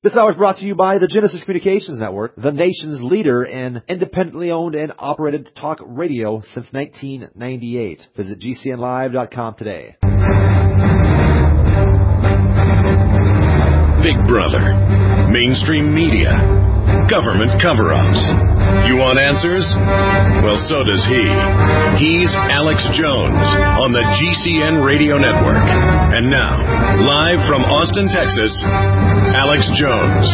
This hour is brought to you by the Genesis Communications Network, the nation's leader in independently owned and operated talk radio since 1998. Visit GCNlive.com today. Big Brother, mainstream media, government cover-ups. You want answers? Well, so does he. He's Alex Jones on the GCN Radio Network. And now, live from Austin, Texas, Alex Jones.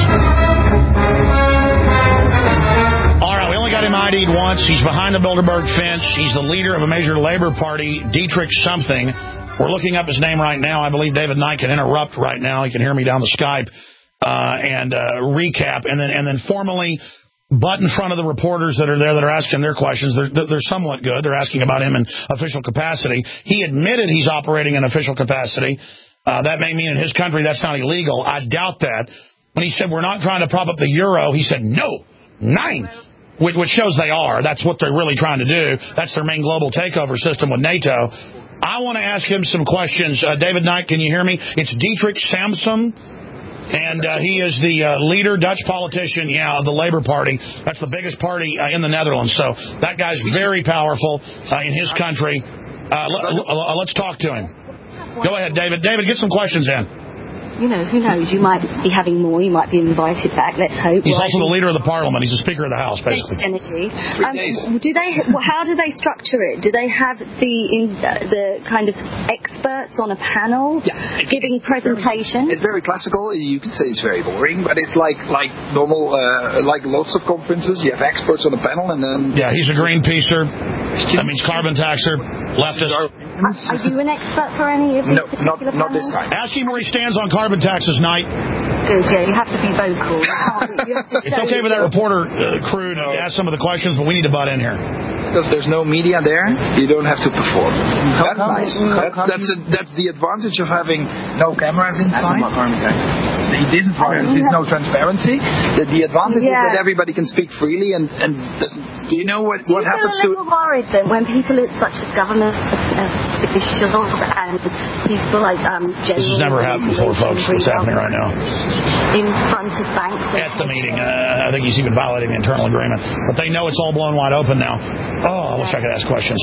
All right, we only got him ID'd once. He's behind the Bilderberg fence. He's the leader of a major labor party, Dietrich something. We're looking up his name right now. I believe David Knight can interrupt right now. He can hear me down the Skype and recap. And then formally butt in front of the reporters that are there that are asking their questions. They're somewhat good. They're asking about him in official capacity. He admitted he's operating in official capacity. That may mean in his country that's not illegal. I doubt that. When he said we're not trying to prop up the euro, he said no, nine. Which shows they are. That's what they're really trying to do. That's their main global takeover system with NATO. I want to ask him some questions. David Knight, can you hear me? It's Dietrich Samsom, and he is the leader, Dutch politician, of the Labor Party. That's the biggest party in the Netherlands. So that guy's very powerful in his country. Let's talk to him. Go ahead, David. David, get some questions in. You know, who knows? You might be having more. You might be invited back. Let's hope. He's also the leader of the parliament. He's the Speaker of the House, basically. Energy. How do they structure it? Do they have the kind of experts on a panel giving presentations? It's very classical. You could say it's very boring, but it's like normal, like lots of conferences. You have experts on a panel, and then he's a Greenpeacer. That means carbon taxer, leftist. Are you an expert for any of these particular panels? Not this time. Ask him where he stands on carbon taxes, Knight. Good, you have to be vocal. It's okay for that reporter crew to ask some of the questions, but we need to butt in here. Because there's no media there, you don't have to perform. That's nice. That's the advantage of having no cameras inside. The disadvantage is no transparency. The advantage is that everybody can speak freely and do you know what happens to... Do you feel a little worried then when people such as government officials and people like This has never happened before, folks. What's happening right now? In front of banks. At the meeting. I think he's even violating the internal agreement. But they know it's all blown wide open now. Oh, I wish I could ask questions.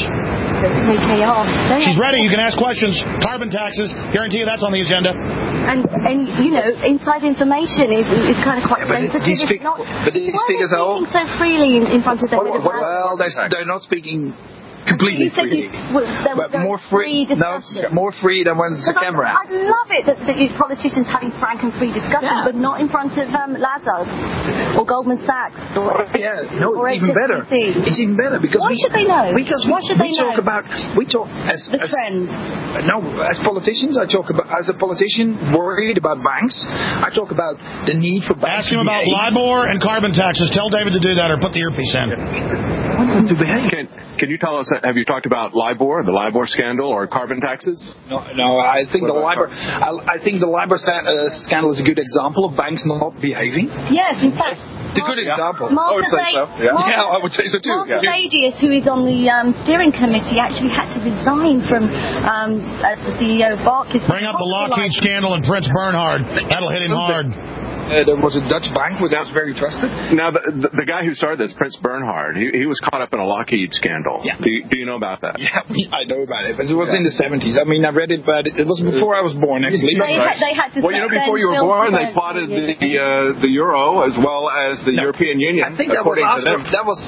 She's ready. You can ask questions. Carbon taxes. Guarantee you that's on the agenda. And inside information is kind of quite sensitive. But these speakers are all... so freely in front of them. Well, they're not speaking... completely free. But more free than when there's a camera. I love it that politicians having frank and free discussion, but not in front of Lazard or Goldman Sachs or it's even better. It's even better because why should they know? Because why should they know? We talk as the trends. No, as politicians, I talk about as a politician worried about banks. I talk about the need for banks. Ask him about LIBOR and carbon taxes. Tell David to do that or put the earpiece in. I want them to behave. Can you tell us? Have you talked about LIBOR, the LIBOR scandal, or carbon taxes? No. I think the LIBOR scandal is a good example of banks not behaving. Yes, in fact. It's a good example. I would say so. I would say so too. Mark Thaddeus, who is on the steering committee, actually had to resign from as the CEO of Barclays. Bring up the Lockheed scandal and Prince Bernhard. That'll hit him hard. There was a Dutch bank that was very trusted. Now, the guy who started this, Prince Bernhard, he was caught up in a Lockheed scandal. Yeah. Do you know about that? Yeah, I know about it. But it was in the 70s. I mean, I read it, but it was before I was born, actually. They had to before you were born, they plotted the euro as well as the European Union. I think that was after. That was...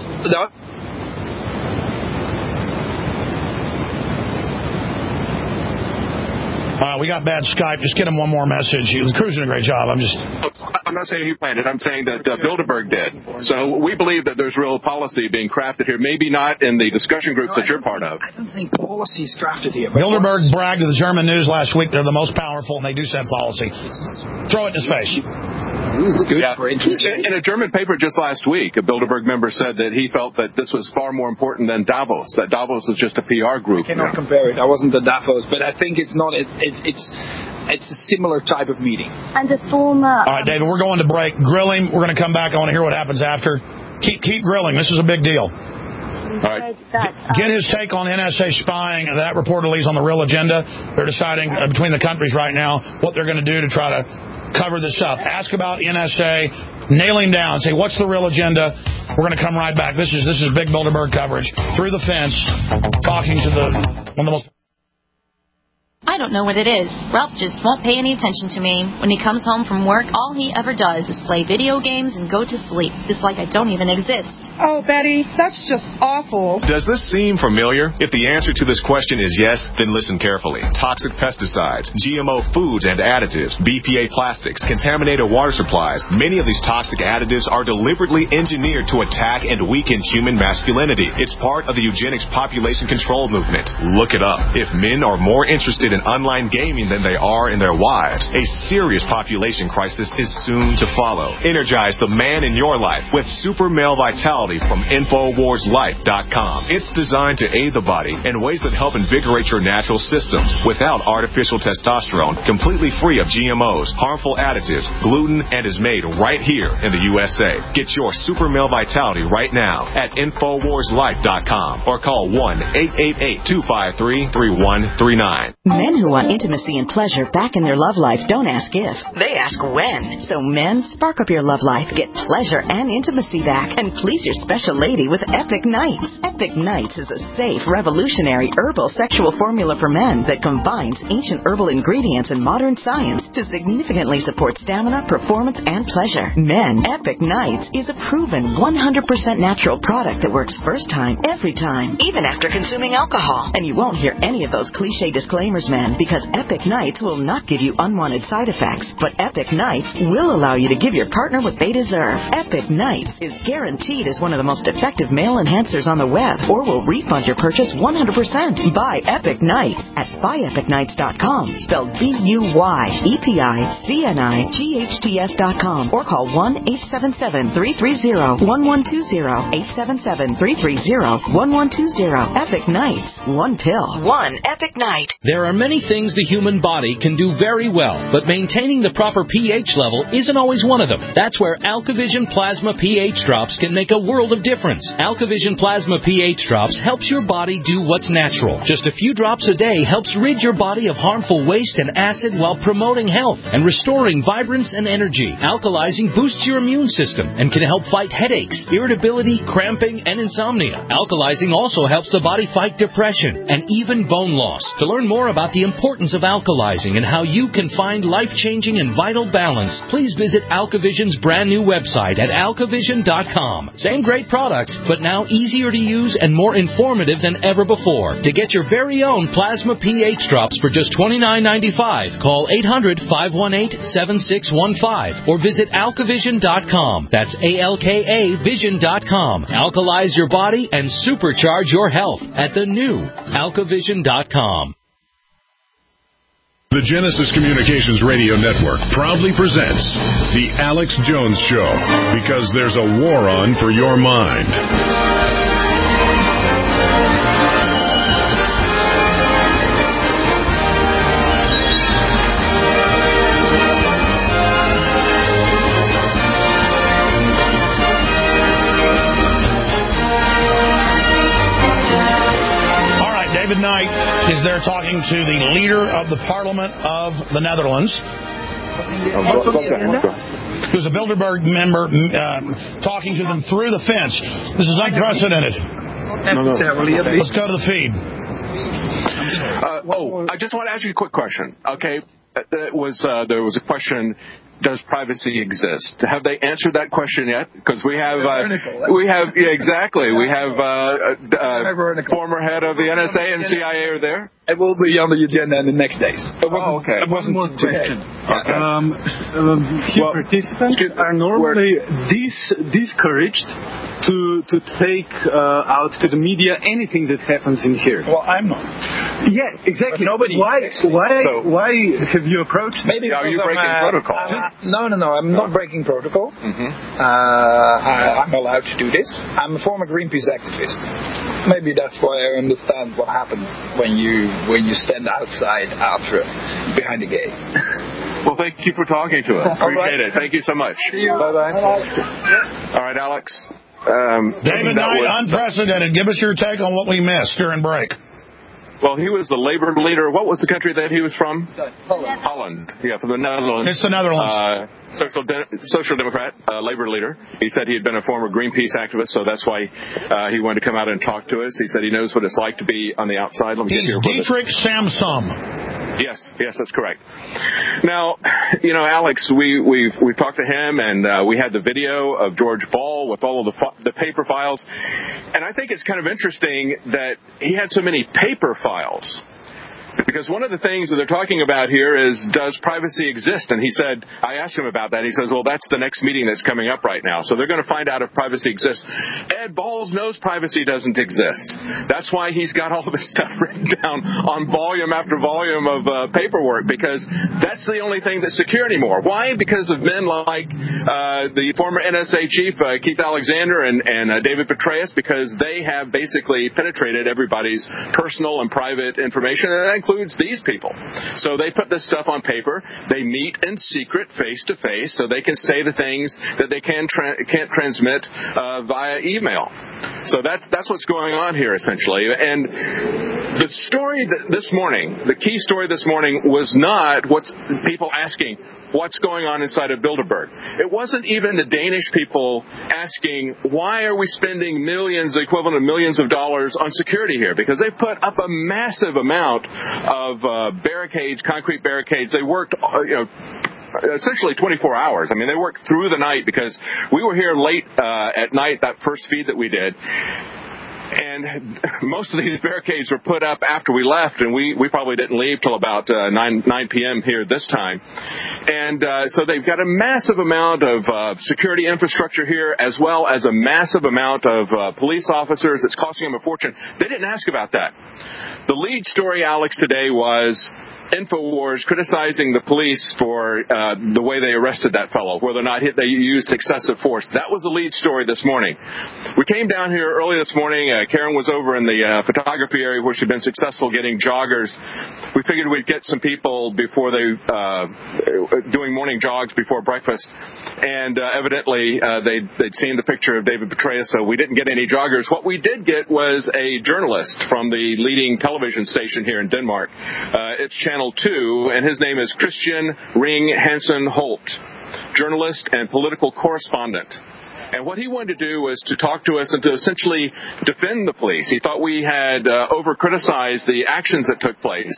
We got bad Skype. Just get him one more message. The crew's doing a great job. I'm not saying he planned it. I'm saying that Bilderberg did. So we believe that there's real policy being crafted here. Maybe not in the discussion groups that you're part of. I don't think policy is crafted here. Bilderberg bragged to the German news last week they're the most powerful and they do set policy. Throw it in his face. It's good for interesting. In a German paper just last week, a Bilderberg member said that he felt that this was far more important than Davos, that Davos was just a PR group. I cannot compare it. I wasn't at Davos, but I think it's not. It's a similar type of meeting. And a former... All right, David, we're going to break. Grill him. We're going to come back. I want to hear what happens after. Keep grilling. This is a big deal. All right. Get his take on NSA spying. That reportedly is on the real agenda. They're deciding between the countries right now what they're going to do to try to cover this up. Ask about NSA. Nail him down. Say, what's the real agenda? We're going to come right back. This is Big Bilderberg coverage. Through the Fence, talking to one of the most... I don't know what it is. Ralph just won't pay any attention to me. When he comes home from work, all he ever does is play video games and go to sleep. It's like I don't even exist. Oh, Betty, that's just awful. Does this seem familiar? If the answer to this question is yes, then listen carefully. Toxic pesticides, GMO foods and additives, BPA plastics, contaminated water supplies. Many of these toxic additives are deliberately engineered to attack and weaken human masculinity. It's part of the eugenics population control movement. Look it up. If men are more interested in online gaming than they are in their wives, a serious population crisis is soon to follow. Energize the man in your life with Super Male Vitality from InfoWarsLife.com. It's designed to aid the body in ways that help invigorate your natural systems without artificial testosterone, completely free of GMOs, harmful additives, gluten, and is made right here in the USA. Get your Super Male Vitality right now at InfoWarsLife.com or call 1-888-253-3139. Men who want intimacy and pleasure back in their love life don't ask if, they ask when. So men, spark up your love life, get pleasure and intimacy back, and please your special lady with Epic Nights. Epic Nights is a safe, revolutionary herbal sexual formula for men that combines ancient herbal ingredients and modern science to significantly support stamina, performance, and pleasure. Men, Epic Nights is a proven 100% natural product that works first time, every time, even after consuming alcohol. And you won't hear any of those cliche disclaimers, men, because Epic Nights will not give you unwanted side effects, but Epic Nights will allow you to give your partner what they deserve. Epic Nights is guaranteed as one of the most effective male enhancers on the web, or will refund your purchase 100%. Buy Epic Nights at buyepicnights.com, spelled BUYEPICNIGHTS.com, or call 1-877-330-1120, 877-330-1120. Epic Nights, one pill, one Epic Night. There are many things the human body can do very well, but maintaining the proper pH level isn't always one of them. That's where AlkaVision Plasma pH Drops can make a world of difference. AlkaVision Plasma pH Drops helps your body do what's natural. Just a few drops a day helps rid your body of harmful waste and acid while promoting health and restoring vibrance and energy. Alkalizing boosts your immune system and can help fight headaches, irritability, cramping, and insomnia. Alkalizing also helps the body fight depression and even bone loss. To learn more about the importance of alkalizing and how you can find life-changing and vital balance, please visit AlkaVision's brand new website at alkavision.com. Same great products, but now easier to use and more informative than ever before. To get your very own Plasma pH Drops for just $29.95, call 800-518-7615 or visit alkavision.com. That's ALKA Vision.com. Alkalize your body and supercharge your health at the new alkavision.com. The Genesis Communications Radio Network proudly presents The Alex Jones Show, because there's a war on for your mind. David Knight is there talking to the leader of the Parliament of the Netherlands, who's a Bilderberg member, talking to them through the fence. This is unprecedented. Let's go to the feed. I just want to ask you a quick question. Okay, there was a question. Does privacy exist? Have they answered that question yet? Because we have exactly. We have former head of the NSA and CIA are there. It will be on the agenda in the next days. Okay. It wasn't more today. Few participants are normally discouraged to take out to the media anything that happens in here. Well, I'm not. Yeah, exactly. Nobody. Why have you approached? Maybe are you breaking protocol? No. I'm not breaking protocol. Mm-hmm. I'm allowed to do this. I'm a former Greenpeace activist. Maybe that's why I understand what happens when you stand outside behind the gate. Well, thank you for talking to us. Appreciate it. Thank you so much. Bye-bye. All right, Alex. David Knight, unprecedented. Give us your take on what we missed during break. Well, he was the labor leader. What was the country that he was from? Holland. Yeah, from the Netherlands. It's the Netherlands. Social Democrat, labor leader. He said he had been a former Greenpeace activist, so that's why he wanted to come out and talk to us. He said he knows what it's like to be on the outside. Let me get here. Dietrich Samsom. Yes, that's correct. Now, Alex, we've talked to him, and we had the video of George Ball with all of the paper files, and I think it's kind of interesting that he had so many paper files. Because one of the things that they're talking about here is, does privacy exist? And he said, I asked him about that. He says, well, that's the next meeting that's coming up right now. So they're going to find out if privacy exists. Ed Balls knows privacy doesn't exist. That's why he's got all of his stuff written down on volume after volume of paperwork, because that's the only thing that's secure anymore. Why? Because of men like the former NSA chief, Keith Alexander, and David Petraeus, because they have basically penetrated everybody's personal and private information, and that includes these people. So they put this stuff on paper. They meet in secret, face to face, so they can say the things that they can't transmit via email. So that's what's going on here, essentially. And the story this morning, the key story this morning, was not what's people asking, what's going on inside of Bilderberg. It wasn't even the Danish people asking, why are we spending millions, the equivalent of millions of dollars on security here? Because they put up a massive amount of barricades, concrete barricades. They worked, essentially 24 hours. I mean, they worked through the night, because we were here late at night, that first feed that we did. And most of these barricades were put up after we left, and we probably didn't leave till about 9 p.m. here this time. And so they've got a massive amount of security infrastructure here, as well as a massive amount of police officers. It's costing them a fortune. They didn't ask about that. The lead story, Alex, today was InfoWars criticizing the police for the way they arrested that fellow, whether or not they used excessive force. That was the lead story this morning. We came down here early this morning. Karen was over in the photography area where she'd been successful getting joggers. We figured we'd get some people before they doing morning jogs before breakfast. And evidently they'd seen the picture of David Petraeus, so we didn't get any joggers. What we did get was a journalist from the leading television station here in Denmark. It's Channel 2, and his name is Christian Ring Hansen Holt, journalist and political correspondent. And what he wanted to do was to talk to us and to essentially defend the police. He thought we had over-criticized the actions that took place,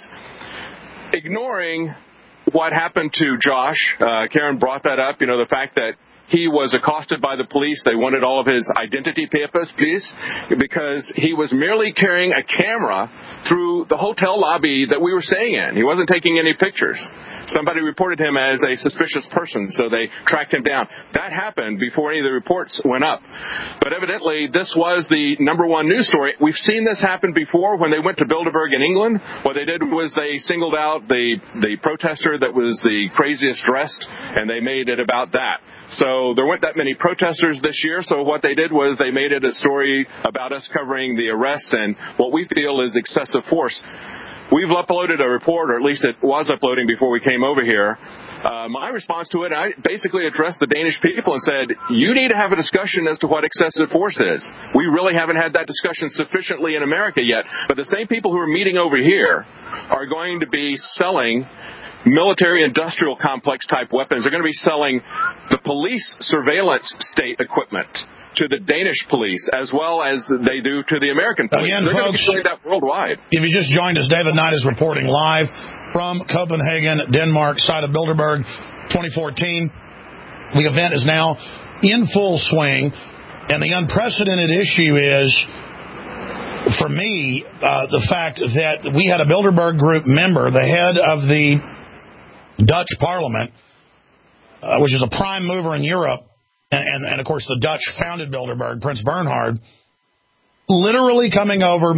ignoring what happened to Josh. Karen brought that up, the fact that he was accosted by the police. They wanted all of his identity papers, please, because he was merely carrying a camera through the hotel lobby that we were staying in. He wasn't taking any pictures. Somebody reported him as a suspicious person, so they tracked him down. That happened before any of the reports went up. But evidently, this was the number one news story. We've seen this happen before when they went to Bilderberg in England. What they did was they singled out the protester that was the craziest dressed, and they made it about that. So there weren't that many protesters this year, so what they did was they made it a story about us covering the arrest and what we feel is excessive force. We've uploaded a report, or at least it was uploading before we came over here. My response to it, I basically addressed the Danish people and said, you need to have a discussion as to what excessive force is. We really haven't had that discussion sufficiently in America yet, but the same people who are meeting over here are going to be selling military-industrial complex type weapons. They're going to be selling the police surveillance state equipment to the Danish police as well as they do to the American police. Again, they're folks, going to be doing that worldwide. If you just joined us, David Knight is reporting live from Copenhagen, Denmark, site of Bilderberg 2014. The event is now in full swing, and the unprecedented issue is, for me, the fact that we had a Bilderberg Group member, the head of the Dutch Parliament, which is a prime mover in Europe, and of course the Dutch founded Bilderberg, Prince Bernhard, literally coming over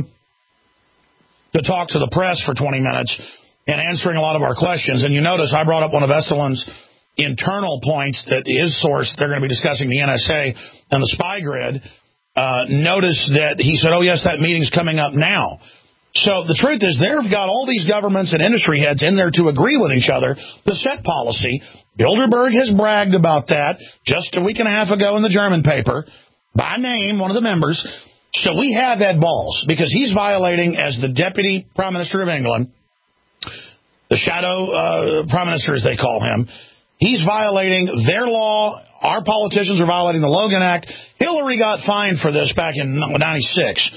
to talk to the press for 20 minutes and answering a lot of our questions. And you notice I brought up one of Estelin's internal points that his source, they're going to be discussing the NSA and the spy grid. Notice that he said, oh, yes, that meeting's coming up now. So the truth is they've got all these governments and industry heads in there to agree with each other to set policy. Bilderberg has bragged about that just a week and a half ago in the German paper, by name, one of the members. So we have Ed Balls, because he's violating, as the Deputy Prime Minister of England, the shadow Prime Minister, as they call him, he's violating their law. Our politicians are violating the Logan Act. Hillary got fined for this back in 96.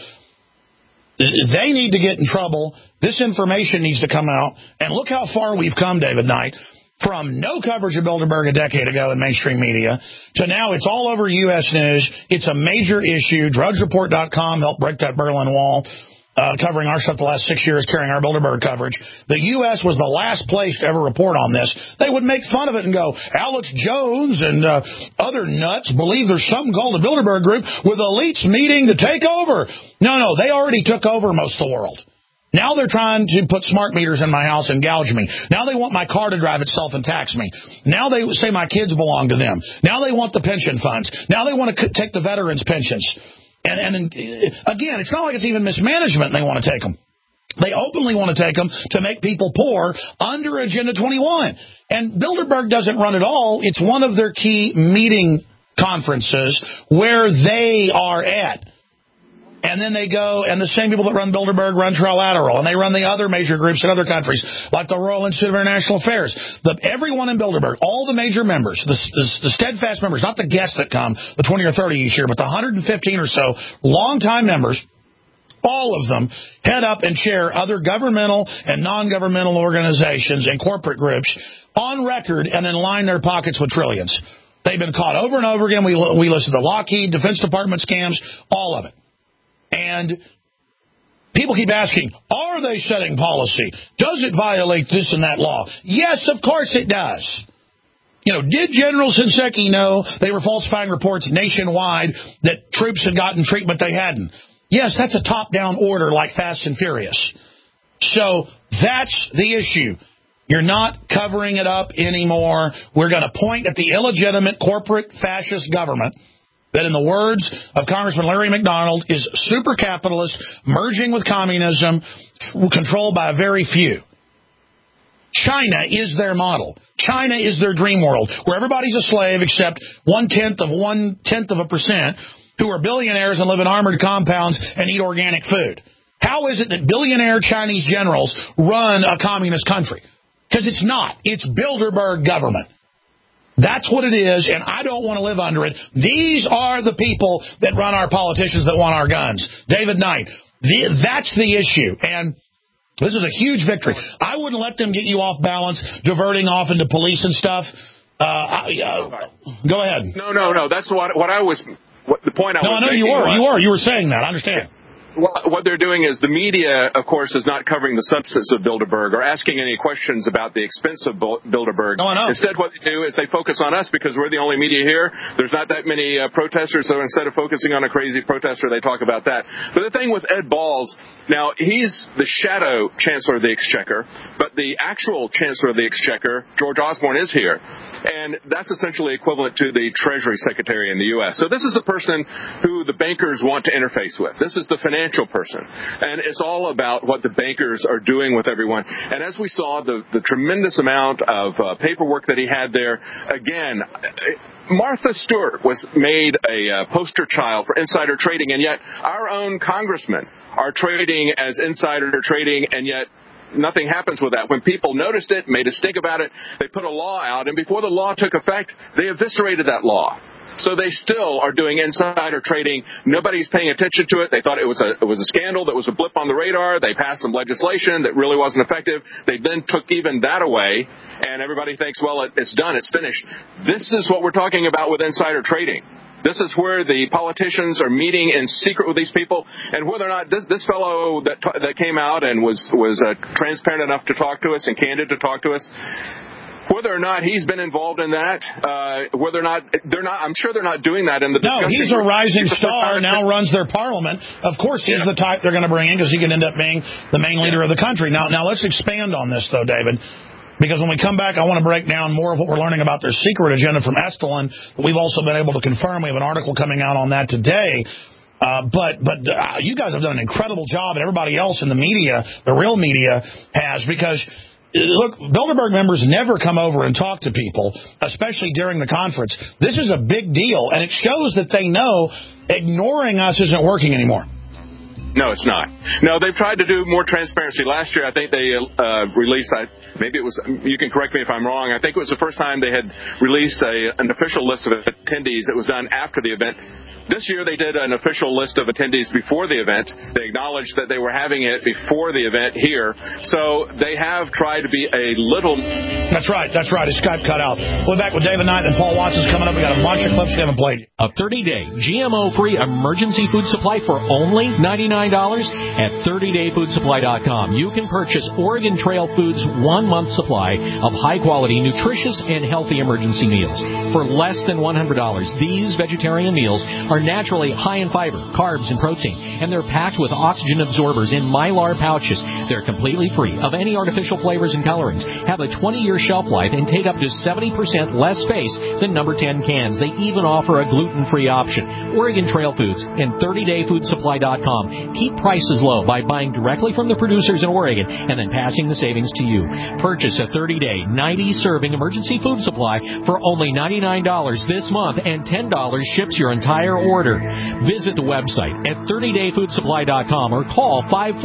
They need to get in trouble. This information needs to come out. And look how far we've come, David Knight, from no coverage of Bilderberg a decade ago in mainstream media to now it's all over U.S. News. It's a major issue. DrudgeReport.com helped break that Berlin Wall, covering our stuff the last 6 years, carrying our Bilderberg coverage. The U.S. was the last place to ever report on this. They would make fun of it and go, Alex Jones and other nuts believe there's some called a Bilderberg group with elites meeting to take over. No, they already took over most of the world. Now they're trying to put smart meters in my house and gouge me. Now they want my car to drive itself and tax me. Now they say my kids belong to them. Now they want the pension funds. Now they want to take the veterans' pensions. And again, it's not like it's even mismanagement they want to take them. They openly want to take them to make people poor under Agenda 21. And Bilderberg doesn't run it all. It's one of their key meeting conferences where they are at. And then they go, and the same people that run Bilderberg run Trilateral, and they run the other major groups in other countries, like the Royal Institute of International Affairs. Everyone in Bilderberg, all the major members, the steadfast members, not the guests that come, the 20 or 30 each year, but the 115 or so longtime members, all of them head up and chair other governmental and non-governmental organizations and corporate groups on record and then line their pockets with trillions. They've been caught over and over again. We listen to Lockheed, Defense Department scams, all of it. And people keep asking, are they setting policy? Does it violate this and that law? Yes, of course it does. Did General Shinseki know they were falsifying reports nationwide that troops had gotten treatment they hadn't? Yes, that's a top-down order like Fast and Furious. So that's the issue. You're not covering it up anymore. We're going to point at the illegitimate corporate fascist government that, in the words of Congressman Larry McDonald, is super capitalist, merging with communism, controlled by a very few. China is their model. China is their dream world, where everybody's a slave except 0.1% who are billionaires and live in armored compounds and eat organic food. How is it that billionaire Chinese generals run a communist country? Because it's not. It's Bilderberg government. That's what it is, and I don't want to live under it. These are the people that run our politicians that want our guns. David Knight, that's the issue, and this is a huge victory. I wouldn't let them get you off balance, diverting off into police and stuff. Go ahead. No. That's the point I was making. You were saying that. I understand. What they're doing is the media, of course, is not covering the substance of Bilderberg or asking any questions about the expense of Bilderberg. No. Instead, what they do is they focus on us because we're the only media here. There's not that many protesters, so instead of focusing on a crazy protester, they talk about that. But the thing with Ed Balls, now, he's the shadow Chancellor of the Exchequer, but the actual Chancellor of the Exchequer, George Osborne, is here. And that's essentially equivalent to the Treasury Secretary in the U.S. So this is the person who the bankers want to interface with. This is the financial person. And it's all about what the bankers are doing with everyone. And as we saw, the tremendous amount of paperwork that he had there, again, Martha Stewart was made a poster child for insider trading, and yet our own congressmen are trading as insider trading, and yet nothing happens with that. When people noticed it, made a stink about it, they put a law out, and before the law took effect, they eviscerated that law. So they still are doing insider trading. Nobody's paying attention to it. They thought it was a scandal that was a blip on the radar. They passed some legislation that really wasn't effective. They then took even that away, and everybody thinks, well, it's done, it's finished. This is what we're talking about with insider trading. This is where the politicians are meeting in secret with these people, and whether or not this fellow that came out and was transparent enough to talk to us and candid to talk to us, whether or not he's been involved in that, whether or not I'm sure they're not doing that in the discussion. No, he's a rising star, now runs their parliament. Of course, he's the type they're going to bring in because he can end up being the main leader of the country. Now let's expand on this, though, David. Because when we come back, I want to break down more of what we're learning about their secret agenda from Esalen. We've also been able to confirm. We have an article coming out on that today. But you guys have done an incredible job, and everybody else in the media, the real media, has. Because, look, Bilderberg members never come over and talk to people, especially during the conference. This is a big deal, and it shows that they know ignoring us isn't working anymore. No, it's not. No, they've tried to do more transparency. Last year, I think they released, maybe it was, you can correct me if I'm wrong, I think it was the first time they had released an official list of attendees. It was done after the event. This year, they did an official list of attendees before the event. They acknowledged that they were having it before the event here. So they have tried to be a little... That's right. His Skype cut out. We'll be back with David Knight and Paul Watson's coming up. We got a bunch of clips we haven't played. A 30-day GMO-free emergency food supply for only $99 at 30dayfoodsupply.com. You can purchase Oregon Trail Foods' 1-month supply of high-quality, nutritious, and healthy emergency meals. For less than $100, these vegetarian meals are naturally high in fiber, carbs, and protein, and they're packed with oxygen absorbers in Mylar pouches. They're completely free of any artificial flavors and colorings, have a 20-year shelf life, and take up to 70% less space than number 10 cans. They even offer a gluten-free option. Oregon Trail Foods and 30dayfoodsupply.com keep prices low by buying directly from the producers in Oregon and then passing the savings to you. Purchase a 30-day, 90-serving emergency food supply for only $99 this month, and $10 ships your entire order. Visit the website at 30dayfoodsupply.com or call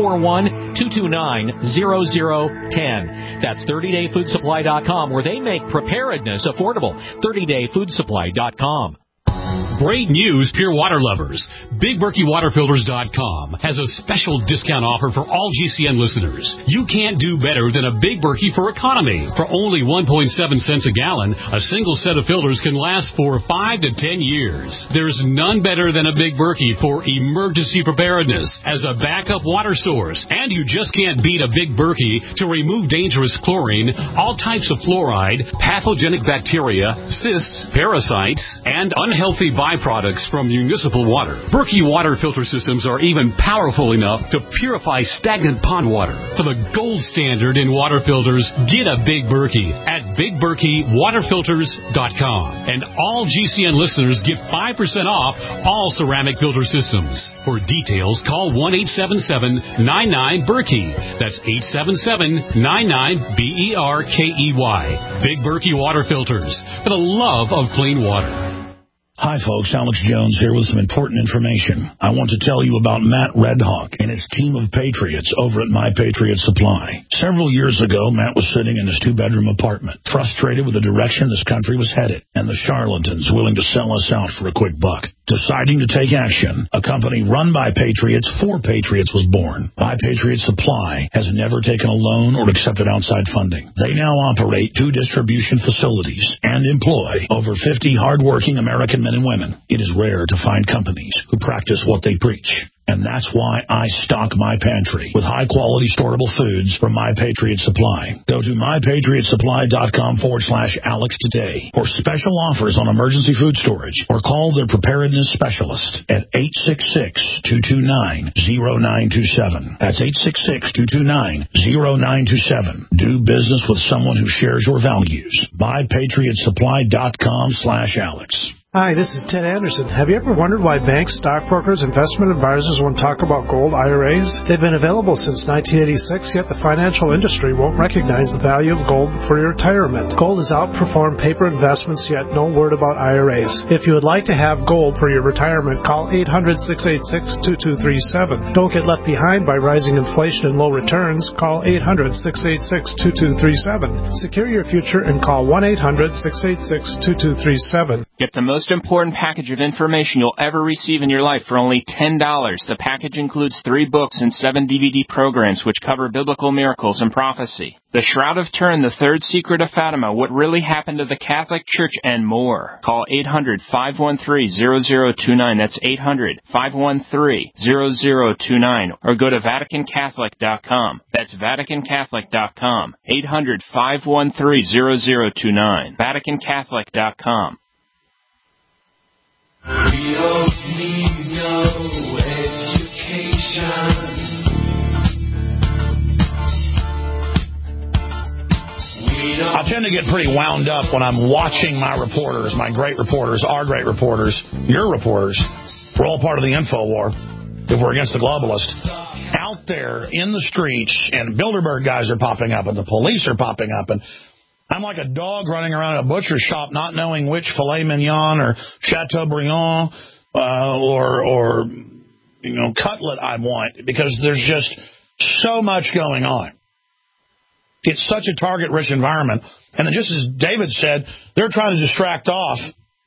541-229-0010. That's 30dayfoodsupply.com, where they make preparedness affordable. 30dayfoodsupply.com. Great news, Pure Water lovers. BigBerkeyWaterFilters.com has a special discount offer for all GCN listeners. You can't do better than a Big Berkey for economy. For only 1.7 cents a gallon, a single set of filters can last for 5 to 10 years. There's none better than a Big Berkey for emergency preparedness as a backup water source. And you just can't beat a Big Berkey to remove dangerous chlorine, all types of fluoride, pathogenic bacteria, cysts, parasites, and unhealthy byproducts from municipal water. Berkey water filter systems are even powerful enough to purify stagnant pond water. For the gold standard in water filters, get a Big Berkey at BigBerkeyWaterFilters.com. And all GCN listeners get 5% off all ceramic filter systems. For details, call 1-877-99-BERKEY. That's 877-99-BERKEY. Big Berkey Water Filters, for the love of clean water. Hi, folks. Alex Jones here with some important information. I want to tell you about Matt Redhawk and his team of patriots over at My Patriot Supply. Several years ago, Matt was sitting in his 2-bedroom apartment, frustrated with the direction this country was headed and the charlatans willing to sell us out for a quick buck. Deciding to take action, a company run by patriots for patriots was born. My Patriot Supply has never taken a loan or accepted outside funding. They now operate 2 distribution facilities and employ over 50 hardworking American men and women. It is rare to find companies who practice what they preach. And that's why I stock my pantry with high-quality storable foods from My Patriot Supply. Go to mypatriotsupply.com/Alex today for special offers on emergency food storage, or call their preparedness specialist at 866-229-0927. That's 866-229-0927. Do business with someone who shares your values. mypatriotsupply.com/Alex. Hi, this is Ted Anderson. Have you ever wondered why banks, stockbrokers, investment advisors won't talk about gold IRAs? They've been available since 1986, yet the financial industry won't recognize the value of gold for your retirement. Gold has outperformed paper investments, yet no word about IRAs. If you would like to have gold for your retirement, call 800-686-2237. Don't get left behind by rising inflation and low returns. Call 800-686-2237. Secure your future and call 1-800-686-2237. Get the most important package of information you'll ever receive in your life for only $10. The package includes 3 books and 7 DVD programs which cover biblical miracles and prophecy. The Shroud of Turin, The Third Secret of Fatima, What Really Happened to the Catholic Church, and more. Call 800-513-0029. That's 800-513-0029. Or go to VaticanCatholic.com. That's VaticanCatholic.com. 800-513-0029. VaticanCatholic.com. We don't need no education. I tend to get pretty wound up when I'm watching my reporters, my great reporters, our great reporters, your reporters. We're all part of the info war if we're against the globalists. Out there in the streets, and Bilderberg guys are popping up, and the police are popping up, and I'm like a dog running around a butcher shop not knowing which filet mignon or Chateaubriand or cutlet I want, because there's just so much going on. It's such a target-rich environment. And then just as David said, they're trying to distract off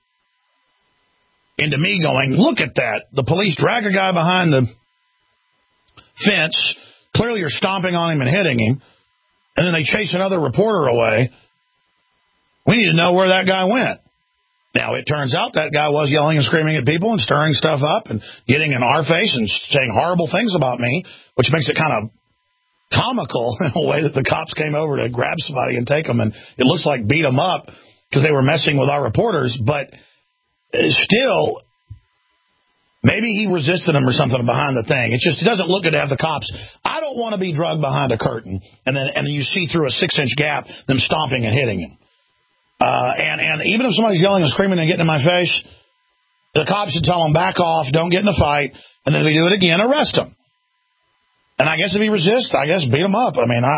into me going, look at that. The police drag a guy behind the fence. Clearly you're stomping on him and hitting him. And then they chase another reporter away. We need to know where that guy went. Now, it turns out that guy was yelling and screaming at people and stirring stuff up and getting in our face and saying horrible things about me, which makes it kind of comical in a way that the cops came over to grab somebody and take them, and it looks like beat them up because they were messing with our reporters. But still, maybe he resisted them or something behind the thing. It doesn't look good to have the cops. I don't want to be drugged behind a curtain, and then you see through a 6-inch gap them stomping and hitting him. And even if somebody's yelling and screaming and getting in my face, the cops should tell them, back off, don't get in a fight, and then if they do it again, arrest them. And I guess if he resists, I guess beat him up. I mean,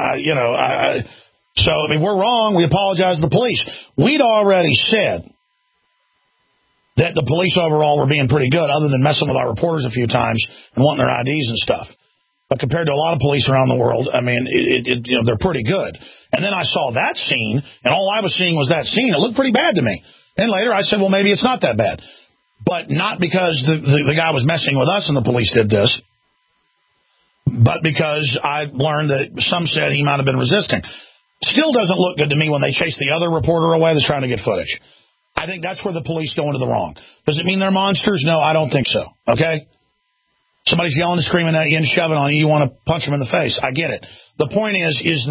we're wrong. We apologize to the police. We'd already said that the police overall were being pretty good, other than messing with our reporters a few times and wanting their IDs and stuff. But compared to a lot of police around the world, I mean, they're pretty good. And then I saw that scene, and all I was seeing was that scene. It looked pretty bad to me. And later I said, well, maybe it's not that bad. But not because the guy was messing with us and the police did this, but because I learned that some said he might have been resisting. Still doesn't look good to me when they chase the other reporter away that's trying to get footage. I think that's where the police go into the wrong. Does it mean they're monsters? No, I don't think so. Okay? Somebody's yelling and screaming at you and shoving on you. You want to punch them in the face. I get it. The point is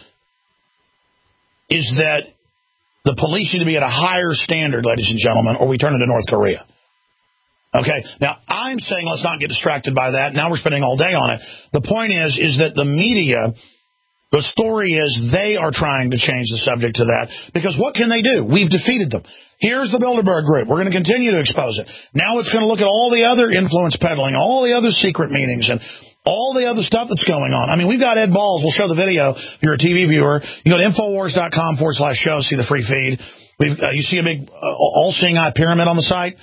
that the police need to be at a higher standard, ladies and gentlemen, or we turn into North Korea. Okay, now I'm saying let's not get distracted by that. Now we're spending all day on it. The point is that the media, the story is they are trying to change the subject to that, because what can they do? We've defeated them. Here's the Bilderberg Group. We're going to continue to expose it. Now it's going to look at all the other influence peddling, all the other secret meetings, and all the other stuff that's going on. I mean, we've got Ed Balls. We'll show the video if you're a TV viewer. You go to Infowars.com/show, see the free feed. You see a big all-seeing eye pyramid on the site.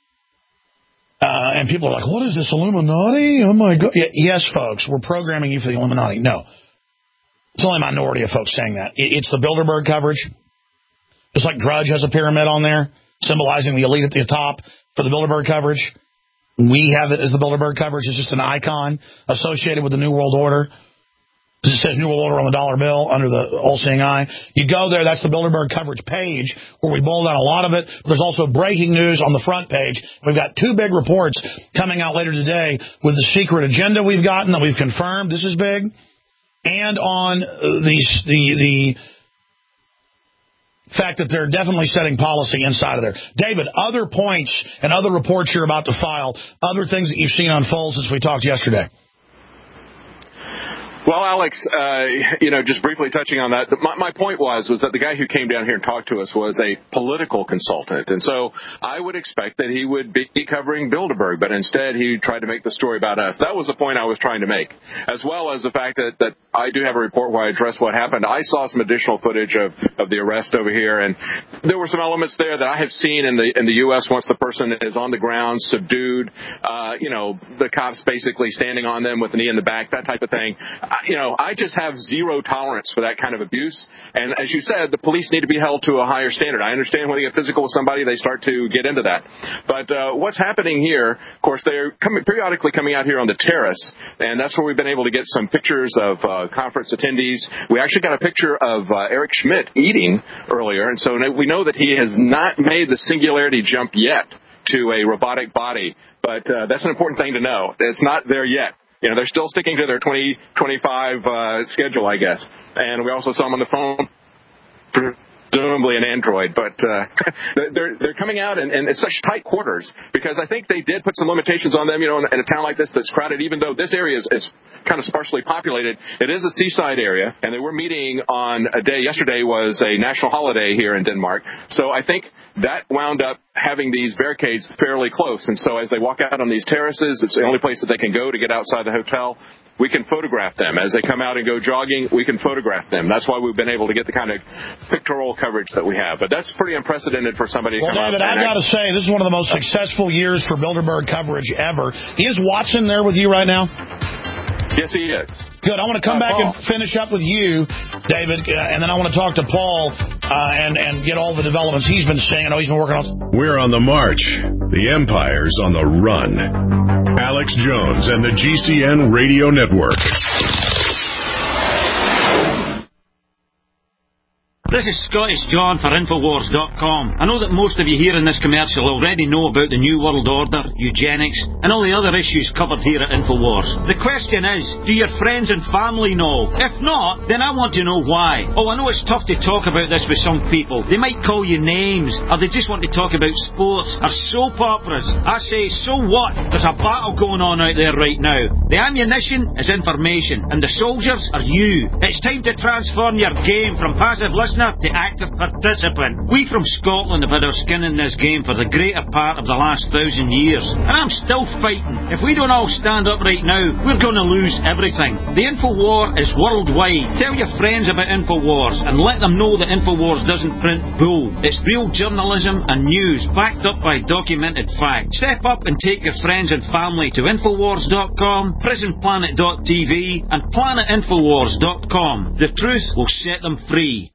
And people are like, what is this, Illuminati? Oh, my God. Yes, folks, we're programming you for the Illuminati. No. It's only a minority of folks saying that. It's the Bilderberg coverage. Just like Drudge has a pyramid on there, symbolizing the elite at the top for the Bilderberg coverage. We have it as the Bilderberg coverage. It's just an icon associated with the New World Order. It says New World Order on the dollar bill under the all-seeing eye. You go there, that's the Bilderberg coverage page, where we bold out a lot of it. There's also breaking news on the front page. We've got 2 big reports coming out later today with the secret agenda we've gotten that we've confirmed. This is big. And on the fact that they're definitely setting policy inside of there. David, other points and other reports you're about to file, other things that you've seen unfold since we talked yesterday. Well, Alex, just briefly touching on that, my point was that the guy who came down here and talked to us was a political consultant. And so I would expect that he would be covering Bilderberg, but instead he tried to make the story about us. That was the point I was trying to make, as well as the fact that I do have a report where I address what happened. I saw some additional footage of the arrest over here, and there were some elements there that I have seen in the U.S. once the person is on the ground, subdued, the cops basically standing on them with a knee in the back, that type of thing. I just have zero tolerance for that kind of abuse. And as you said, the police need to be held to a higher standard. I understand when they get physical with somebody, they start to get into that. But what's happening here, of course, they're periodically coming out here on the terrace, and that's where we've been able to get some pictures of conference attendees. We actually got a picture of Eric Schmidt eating earlier, and so we know that he has not made the singularity jump yet to a robotic body. But that's an important thing to know. It's not there yet. They're still sticking to their 2025 schedule, I guess. And we also saw them on the phone, presumably an Android. But they're coming out in such tight quarters, because I think they did put some limitations on them, in a town like this that's crowded, even though this area is kind of sparsely populated. It is a seaside area, and they were meeting on a day. Yesterday was a national holiday here in Denmark. So I think that wound up having these barricades fairly close. And so as they walk out on these terraces, it's the only place that they can go to get outside the hotel. We can photograph them. As they come out and go jogging, we can photograph them. That's why we've been able to get the kind of pictorial coverage that we have. But that's pretty unprecedented for somebody to come out. David, I've got to say, this is one of the most successful years for Bilderberg coverage ever. Is Watson there with you right now? Yes, he is. Good. I want to come back and finish up with you, David, and then I want to talk to Paul and get all the developments he's been seeing. I know he's been working on. We're on the march. The empire's on the run. Alex Jones and the GCN Radio Network. This is Scottish John for Infowars.com. I know that most of you here in this commercial already know about the New World Order, eugenics, and all the other issues covered here at Infowars. The question is, do your friends and family know? If not, then I want to know why. Oh, I know it's tough to talk about this with some people. They might call you names, or they just want to talk about sports or soap operas. I say, so what? There's a battle going on out there right now. The ammunition is information, and the soldiers are you. It's time to transform your game from passive listener to active participant. We from Scotland have had our skin in this game for the greater part of the last 1,000 years, and I'm still fighting. If we don't all stand up right now, we're going to lose everything. The Infowar is worldwide. Tell your friends about Infowars and let them know that Infowars doesn't print bull. It's real journalism and news backed up by documented facts. Step up and take your friends and family to Infowars.com, PrisonPlanet.tv, and PlanetInfowars.com. The truth will set them free.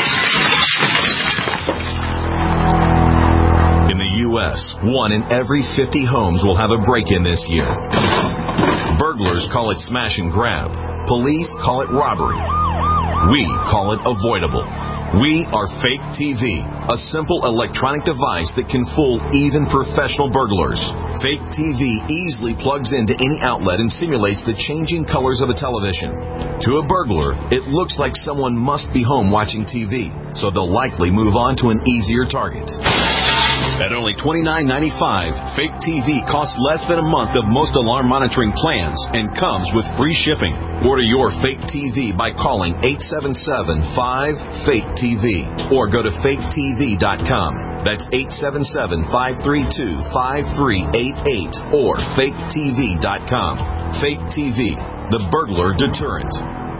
In the U.S., 1 in every 50 homes will have a break-in this year. Burglars call it smash and grab. Police call it robbery. We call it avoidable. We are Fake TV, a simple electronic device that can fool even professional burglars. Fake TV easily plugs into any outlet and simulates the changing colors of a television. To a burglar, it looks like someone must be home watching TV, so they'll likely move on to an easier target. At only $29.95, Fake TV costs less than a month of most alarm monitoring plans and comes with free shipping. Order your Fake TV by calling 877-5-FAKE-TV or go to faketv.com. That's 877-532-5388 or faketv.com. Fake TV, the burglar deterrent.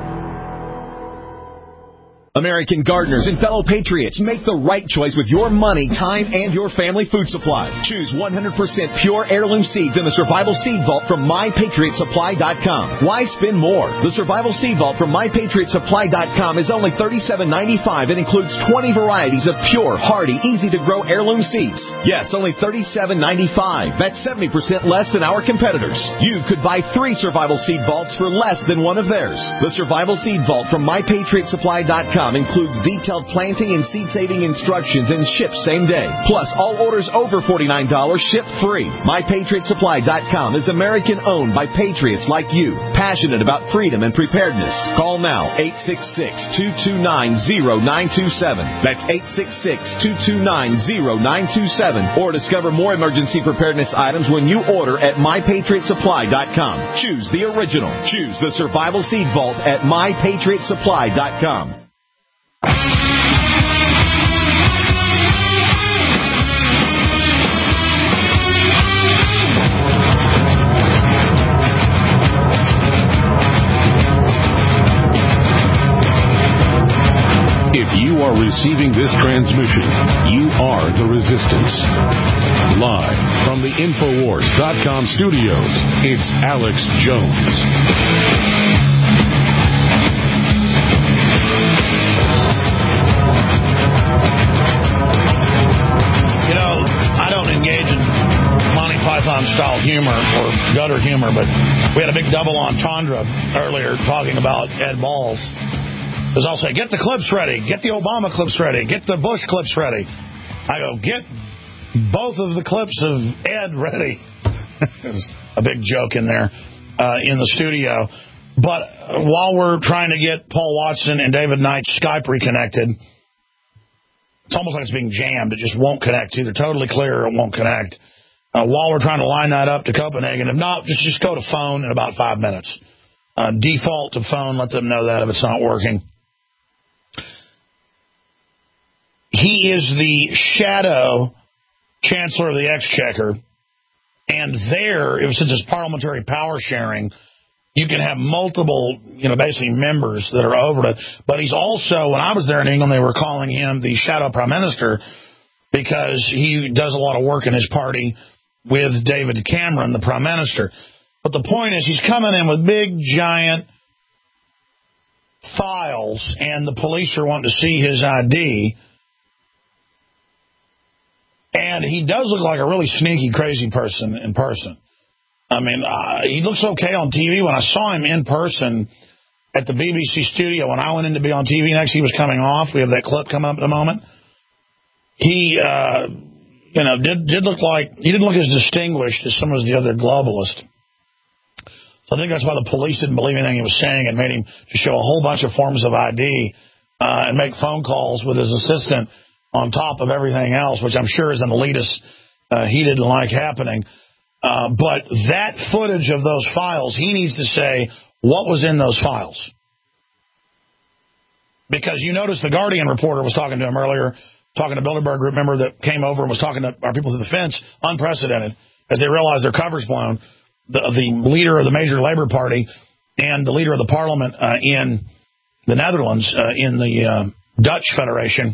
American gardeners and fellow patriots, make the right choice with your money, time, and your family food supply. Choose 100% pure heirloom seeds in the Survival Seed Vault from MyPatriotSupply.com. Why spend more? The Survival Seed Vault from MyPatriotSupply.com is only $37.95 and includes 20 varieties of pure, hardy, easy-to-grow heirloom seeds. Yes, only $37.95. That's 70% less than our competitors. You could buy 3 Survival Seed Vaults for less than one of theirs. The Survival Seed Vault from MyPatriotSupply.com includes detailed planting and seed-saving instructions and ships same day. Plus, all orders over $49 ship free. MyPatriotSupply.com is American-owned by patriots like you, passionate about freedom and preparedness. Call now, 866-229-0927. That's 866-229-0927. Or discover more emergency preparedness items when you order at MyPatriotSupply.com. Choose the original. Choose the Survival Seed Vault at MyPatriotSupply.com. If you are receiving this transmission, you are the resistance. Live from the Infowars.com studios, it's Alex Jones. You know, I don't engage in Monty Python-style humor or gutter humor, but we had a big double entendre earlier talking about Ed Balls. Because I'll say, get the clips ready, get the Obama clips ready, get the Bush clips ready. I go, get both of the clips of Ed ready. It was a big joke in there in the studio. But while we're trying to get Paul Watson and David Knight's Skype reconnected, it's almost like it's being jammed. It just won't connect. It's either totally clear or it won't connect. While we're trying to line that up to Copenhagen, if not, just go to phone in about 5 minutes. Default to phone, let them know that if it's not working. he is the shadow chancellor of the Exchequer, and there, since it's parliamentary power sharing, you can have multiple, basically members that are over it. But he's also, when I was there in England, they were calling him the shadow prime minister because he does a lot of work in his party with David Cameron, the prime minister. But the point is, he's coming in with big, giant files, and the police are wanting to see his ID. And he does look like a really sneaky, crazy person in person. I mean, he looks okay on TV. When I saw him in person at the BBC studio, when I went in to be on TV next, he was coming off. We have that clip coming up in a moment. He, did look like, he didn't look as distinguished as some of the other globalists. So I think that's why the police didn't believe anything he was saying and made him to show a whole bunch of forms of ID and make phone calls with his assistant on top of everything else, which I'm sure is an elitist he didn't like happening. But that footage of those files, he needs to say what was in those files. Because you notice the Guardian reporter was talking to him earlier, talking to Bilderberg Group member that came over and was talking to our people through the fence, unprecedented, as they realized their cover's blown. The leader of the major Labour Party and the leader of the parliament in the Netherlands, in the Dutch Federation,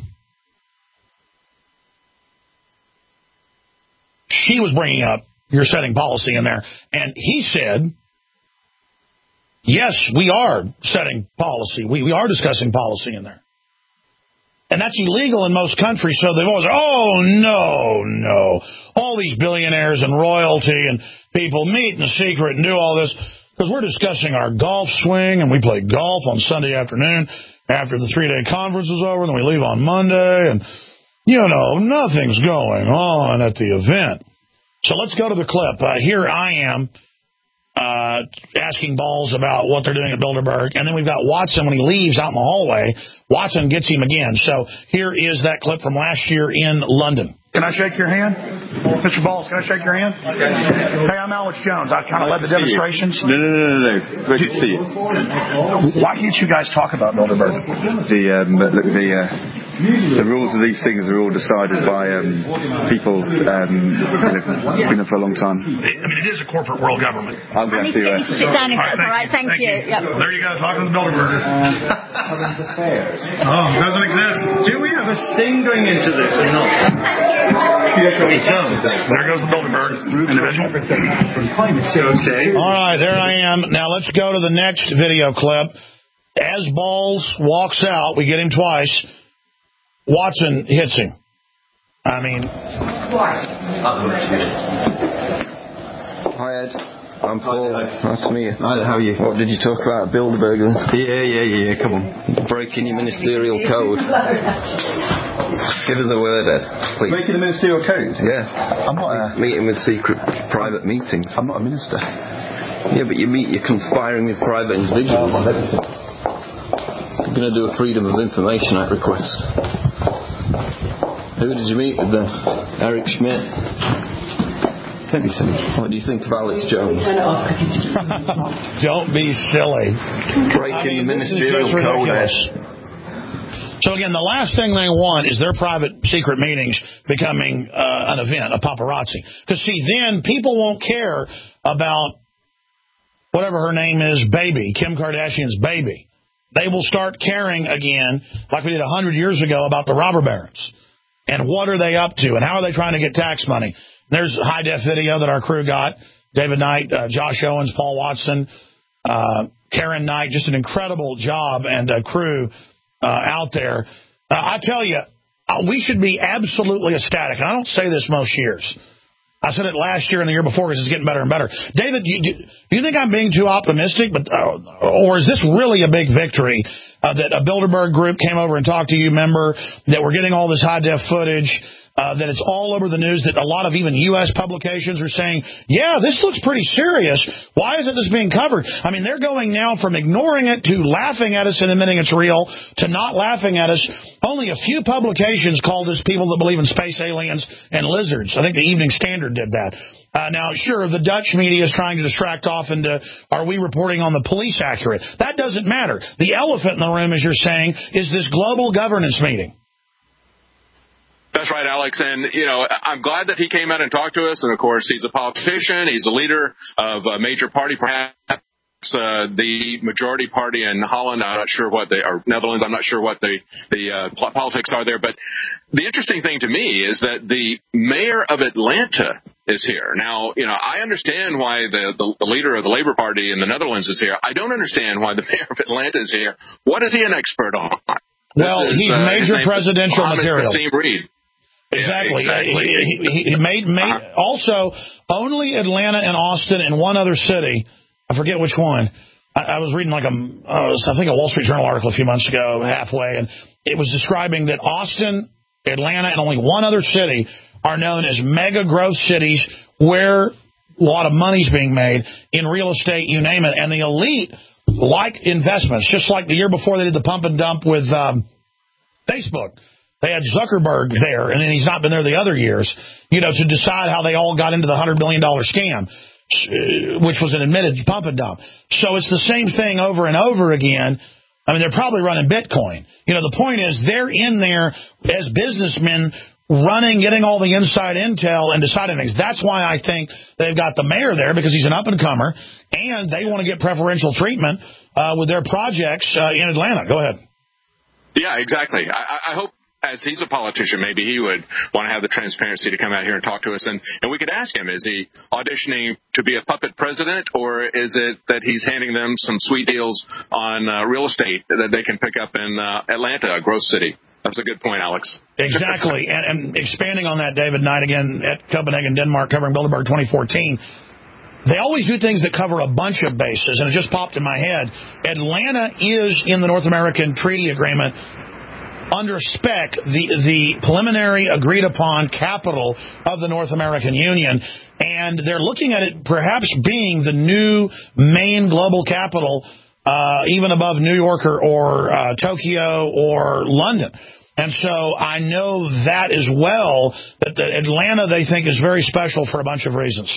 she was bringing up, you're setting policy in there. And he said, yes, we are setting policy. We are discussing policy in there. And that's illegal in most countries, so they've always said, oh, no. All these billionaires and royalty and people meet in secret and do all this because we're discussing our golf swing, and we play golf on Sunday afternoon after the 3-day conference is over, and then we leave on Monday, and, nothing's going on at the event. So let's go to the clip. Here I am asking Balls about what they're doing at Bilderberg, and then we've got Watson when he leaves out in the hallway. Watson gets him again. So here is that clip from last year in London. Can I shake your hand? Mr. Balls, can I shake your hand? Hey, I'm Alex Jones. I kind of led the demonstrations. No. Great to see you. Why can't you guys talk about Bilderberg? The rules of these things are all decided by people who've been there for a long time. I mean, it is a corporate world government. I'm going to sit down if that's all right. Thank you. Yep. There you go, talking to the Bilderbergers. Doesn't exist. Do we have a sting going into this or not? There goes the Bilderberg individual. Okay. All right, there I am. Now let's go to the next video clip. As Balls walks out, we get him twice. Watson hits him. I mean... Hi, Ed. I'm Paul. Nice to meet you. Hi, how are you? What did you talk about? Bilderberg? Yeah. Come on. Breaking your ministerial code. Give us a word, Ed, please. Breaking the ministerial code? Yeah. I'm not meeting with secret private meetings. I'm not a minister. Yeah, but you're conspiring with private individuals. I'm going to do a Freedom of Information Act request. Who did you meet with then? Eric Schmidt. Don't be silly. What do you think of Alex Jones? Don't be silly. Breaking the ministerial code. So again, the last thing they want is their private secret meetings becoming an event, a paparazzi. Because see, then people won't care about whatever her name is, baby, Kim Kardashian's baby. They will start caring again, like we did 100 years ago, about the robber barons. And what are they up to? And how are they trying to get tax money? There's high-def video that our crew got. David Knight, Josh Owens, Paul Watson, Karen Knight, just an incredible job and crew out there. I tell you, we should be absolutely ecstatic. And I don't say this most years. I said it last year and the year before because it's getting better and better. David, do you think I'm being too optimistic? Or is this really a big victory that a Bilderberg group came over and talked to you, member, that we're getting all this high-def footage, that it's all over the news, that a lot of even U.S. publications are saying, yeah, this looks pretty serious. Why isn't this being covered? I mean, they're going now from ignoring it to laughing at us and admitting it's real to not laughing at us. Only a few publications called us people that believe in space aliens and lizards. I think the Evening Standard did that. Now, sure, the Dutch media is trying to distract off into, are we reporting on the police accurate? That doesn't matter. The elephant in the room, as you're saying, is this global governance meeting. That's right, Alex. And, I'm glad that he came out and talked to us. And, of course, he's a politician. He's a leader of a major party, perhaps the majority party in Holland. I'm not sure what or Netherlands. I'm not sure what the politics are there. But the interesting thing to me is that the mayor of Atlanta is here. Now, I understand why the leader of the Labour Party in the Netherlands is here. I don't understand why the mayor of Atlanta is here. What is he an expert on? Well, he's major presidential material. Kasim Reed. Exactly. Yeah, exactly. He made also only Atlanta and Austin and one other city. I forget which one. I was reading I think a Wall Street Journal article a few months ago, halfway, and it was describing that Austin, Atlanta, and only one other city are known as mega growth cities where a lot of money's being made in real estate, you name it. And the elite like investments, just like the year before they did the pump and dump with Facebook. They had Zuckerberg there, and then he's not been there the other years, to decide how they all got into the $100 million scam, which was an admitted pump and dump. So it's the same thing over and over again. I mean, they're probably running Bitcoin. The point is they're in there as businessmen running, getting all the inside intel and deciding things. That's why I think they've got the mayor there, because he's an up-and-comer, and they want to get preferential treatment with their projects in Atlanta. Go ahead. Yeah, exactly. I hope, as he's a politician, maybe he would want to have the transparency to come out here and talk to us. And we could ask him, is he auditioning to be a puppet president, or is it that he's handing them some sweet deals on real estate that they can pick up in Atlanta, a growth city? That's a good point, Alex. Exactly. and expanding on that, David Knight, again, at Copenhagen, Denmark, covering Bilderberg 2014. They always do things that cover a bunch of bases, and it just popped in my head. Atlanta is in the North American Treaty Agreement under spec, the preliminary agreed-upon capital of the North American Union, and they're looking at it perhaps being the new main global capital, even above New York or Tokyo or London. And so I know that as well, that Atlanta they think is very special for a bunch of reasons.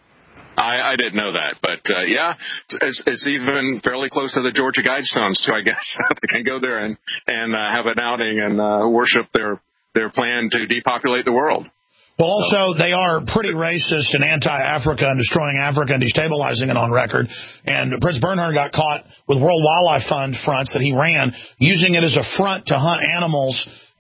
I didn't know that, but it's even fairly close to the Georgia Guidestones, so I guess they can go there and have an outing and worship their plan to depopulate the world. Well, also, they are pretty racist and anti-Africa and destroying Africa and destabilizing it on record. And Prince Bernhard got caught with World Wildlife Fund fronts that he ran, using it as a front to hunt animals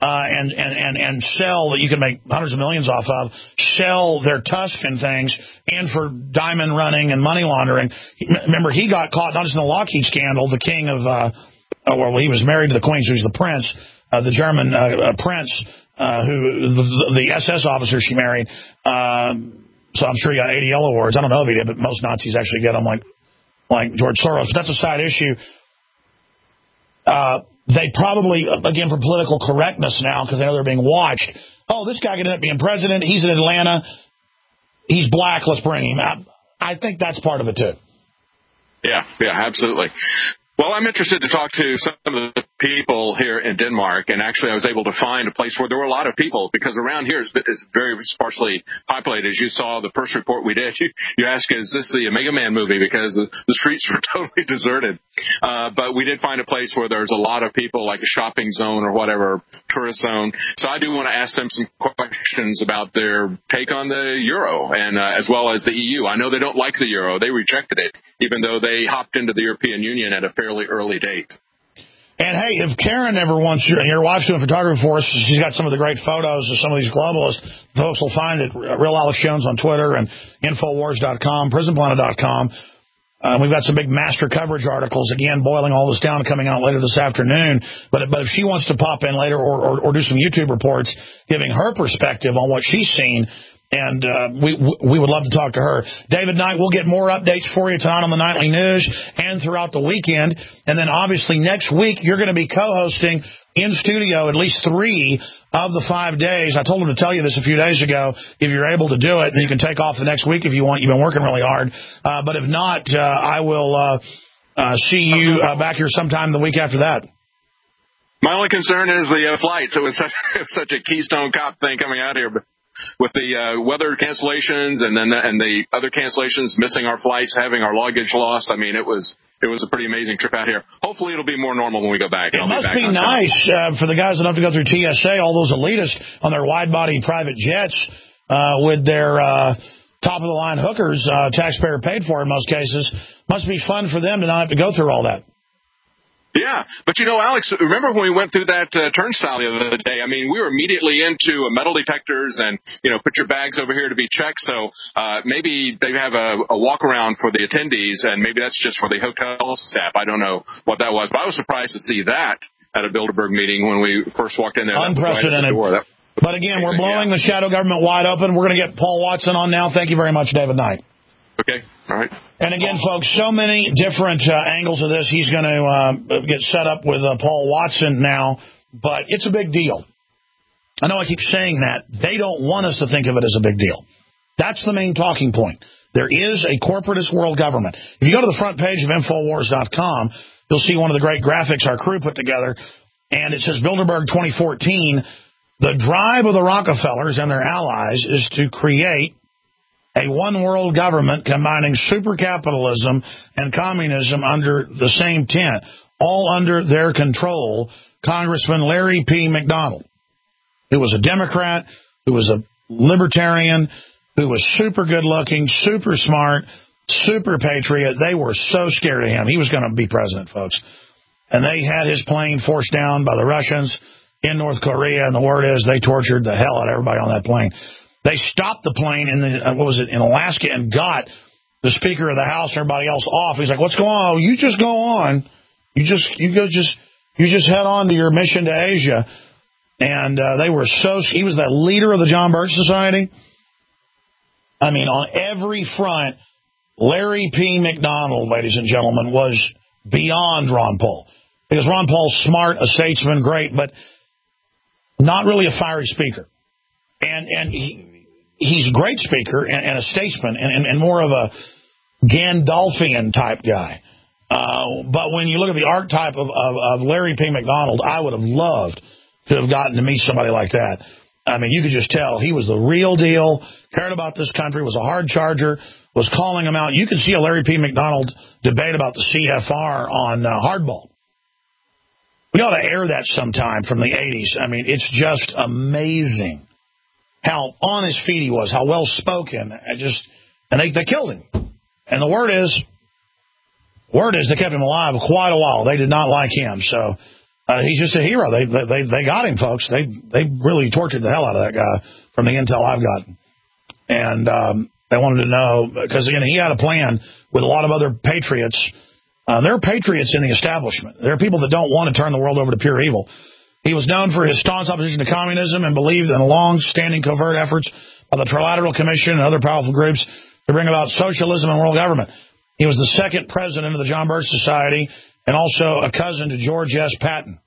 and sell, that you can make hundreds of millions off of, sell their tusk and things, and for diamond running and money laundering. Remember, he got caught not just in the Lockheed scandal, the king of, he was married to the queen, so he's the prince, the German prince, the SS officer she married. So I'm sure he got 80 Yellow Awards. I don't know if he did, but most Nazis actually get them, like George Soros. But that's a side issue. They probably, again, for political correctness now, because they know they're being watched, this guy could end up being president. He's in Atlanta. He's black. Let's bring him out. I think that's part of it, too. Yeah, absolutely. Well, I'm interested to talk to some of the people here in Denmark, and actually I was able to find a place where there were a lot of people, because around here is very sparsely populated. As you saw the first report we did, you asked, is this the Mega Man movie? Because the streets were totally deserted. But we did find a place where there's a lot of people, like a shopping zone or whatever, tourist zone. So I do want to ask them some questions about their take on the euro, and as well as the EU. I know they don't like the euro. They rejected it, even though they hopped into the European Union at a fairly early date. And, hey, if Karen ever wants your wife's doing photography for us, she's got some of the great photos of some of these globalists. Folks will find it, Real Alex Jones on Twitter and Infowars.com, PrisonPlanet.com. We've got some big master coverage articles, again, boiling all this down, coming out later this afternoon. But if she wants to pop in later or do some YouTube reports giving her perspective on what she's seen, and we would love to talk to her. David Knight, we'll get more updates for you tonight on the Nightly News and throughout the weekend. And then, obviously, next week, you're going to be co-hosting in studio at least 3 of the 5 days. I told him to tell you this a few days ago. If you're able to do it, then you can take off the next week if you want. You've been working really hard. But if not, I will see you back here sometime the week after that. My only concern is the flights. It was such a Keystone Cop thing coming out here. with the weather cancellations and the other cancellations, missing our flights, having our luggage lost. I mean, it was a pretty amazing trip out here. Hopefully it'll be more normal when we go back. It must be nice for the guys that have to go through TSA, all those elitists on their wide-body private jets with their top-of-the-line hookers, taxpayer paid for in most cases. Must be fun for them to not have to go through all that. Yeah, but Alex, remember when we went through that turnstile the other day? I mean, we were immediately into metal detectors and, put your bags over here to be checked. So maybe they have a walk around for the attendees, and maybe that's just for the hotel staff. I don't know what that was, but I was surprised to see that at a Bilderberg meeting when we first walked in there. Unprecedented. But again, we're blowing the shadow government wide open. We're going to get Paul Watson on now. Thank you very much, David Knight. Okay. All right. And again, folks, so many different angles of this. He's going to get set up with Paul Watson now, but it's a big deal. I know I keep saying that. They don't want us to think of it as a big deal. That's the main talking point. There is a corporatist world government. If you go to the front page of Infowars.com, you'll see one of the great graphics our crew put together, and it says Bilderberg 2014, the drive of the Rockefellers and their allies is to create a one-world government combining supercapitalism and communism under the same tent, all under their control. Congressman Larry P. McDonald, who was a Democrat, who was a libertarian, who was super good-looking, super smart, super patriot. They were so scared of him. He was going to be president, folks. And they had his plane forced down by the Russians in North Korea, and the word is they tortured the hell out of everybody on that plane. They stopped the plane in in Alaska and got the Speaker of the House and everybody else off. He's like, "What's going on?" "Oh, you just go on. You just head on to your mission to Asia." And they were he was the leader of the John Birch Society. I mean, on every front, Larry P. McDonald, ladies and gentlemen, was beyond Ron Paul. Because Ron Paul's smart, a statesman, great, but not really a fiery speaker. And he's a great speaker and a statesman and more of a Gandalfian type guy. But when you look at the archetype of Larry P. McDonald, I would have loved to have gotten to meet somebody like that. I mean, you could just tell he was the real deal, cared about this country, was a hard charger, was calling them out. You could see a Larry P. McDonald debate about the CFR on Hardball. We ought to air that sometime from the 80s. I mean, it's just amazing how on his feet he was, how well spoken. And they killed him. And the word is they kept him alive quite a while. They did not like him. So he's just a hero. They got him, folks. They really tortured the hell out of that guy from the intel I've gotten. And they wanted to know, because, again, he had a plan with a lot of other patriots. There are patriots in the establishment. There are people that don't want to turn the world over to pure evil. He was known for his staunch opposition to communism and believed in long-standing covert efforts by the Trilateral Commission and other powerful groups to bring about socialism and world government. He was the second president of the John Birch Society and also a cousin to George S. Patton.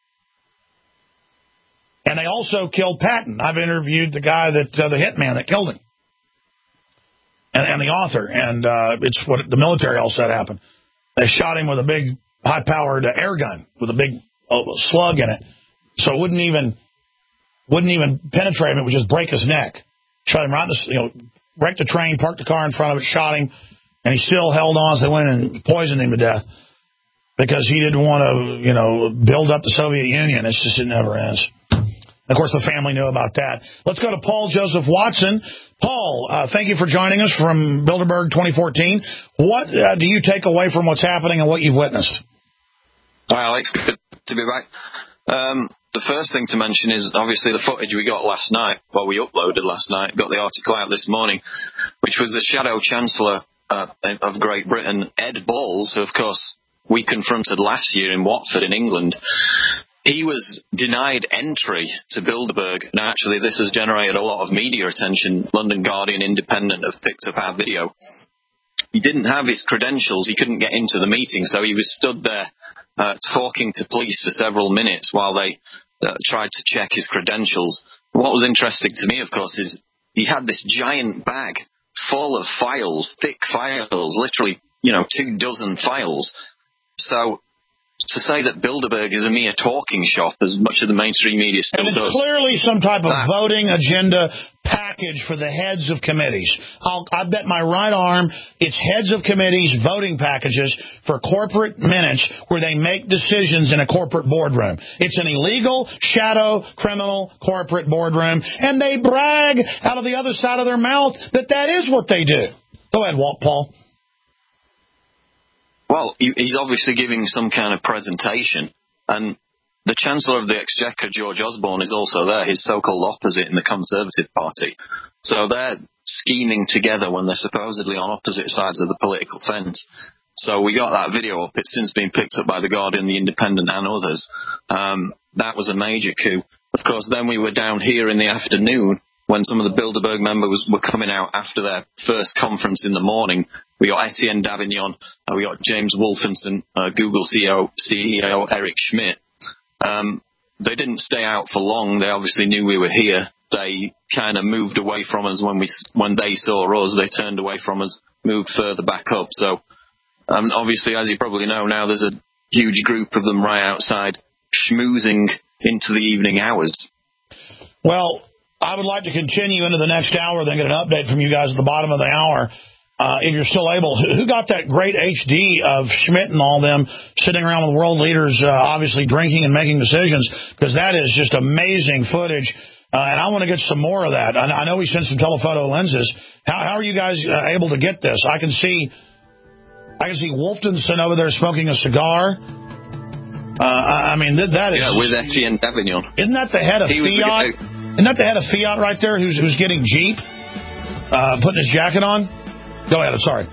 And they also killed Patton. I've interviewed the guy the hitman that killed him, and the author. And it's what the military all said happened. They shot him with a big, high-powered air gun with a big slug in it. So it wouldn't even penetrate him. It would just break his neck. Shot him right in the, wrecked the train, parked the car in front of it, shot him, and he still held on. So they went and poisoned him to death because he didn't want to, build up the Soviet Union. It's just, it never ends. Of course, the family knew about that. Let's go to Paul Joseph Watson. Paul, thank you for joining us from Bilderberg 2014. What do you take away from what's happening and what you've witnessed? Hi, Alex. Good to be back. The first thing to mention is obviously the footage we got last night, we uploaded last night, got the article out this morning, which was the Shadow Chancellor of Great Britain, Ed Balls, who, of course, we confronted last year in Watford in England. He was denied entry to Bilderberg, and actually this has generated a lot of media attention. London Guardian, Independent have picked up our video. He didn't have his credentials, he couldn't get into the meeting, so he was stood there talking to police for several minutes while they tried to check his credentials. What was interesting to me, of course, is he had this giant bag full of files, thick files, literally, 24 files. So to say that Bilderberg is a mere talking shop, as much of the mainstream media still does. And it's clearly some type of voting agenda, PAC package for the heads of committees. I bet my right arm it's heads of committees voting packages for corporate minutes where they make decisions in a corporate boardroom. It's an illegal, shadow, criminal corporate boardroom, and they brag out of the other side of their mouth that is what they do. Go ahead, Paul. Well, he's obviously giving some kind of presentation, and the Chancellor of the Exchequer, George Osborne, is also there, his so-called opposite in the Conservative Party. So they're scheming together when they're supposedly on opposite sides of the political fence. So we got that video up. It's since been picked up by The Guardian, The Independent, and others. That was a major coup. Of course, then we were down here in the afternoon when some of the Bilderberg members were coming out after their first conference in the morning. We got Etienne Davignon, we got James Wolfenson, Google CEO Eric Schmidt. They didn't stay out for long. They obviously knew we were here. They kind of moved away from us when they saw us. They turned away from us, moved further back up. So obviously, as you probably know now, there's a huge group of them right outside schmoozing into the evening hours. Well, I would like to continue into the next hour, then get an update from you guys at the bottom of the hour. If you're still able, who got that great HD of Schmidt and all them sitting around with world leaders, obviously drinking and making decisions? Because that is just amazing footage, and I want to get some more of that. I know we sent some telephoto lenses. How are you guys able to get this? I can see Wolfenson over there smoking a cigar. I mean, that is... Yeah, with Etienne Davignon. Isn't that the head of Fiat? Isn't that the head of Fiat right there who's getting Jeep, putting his jacket on? Go ahead, I'm sorry.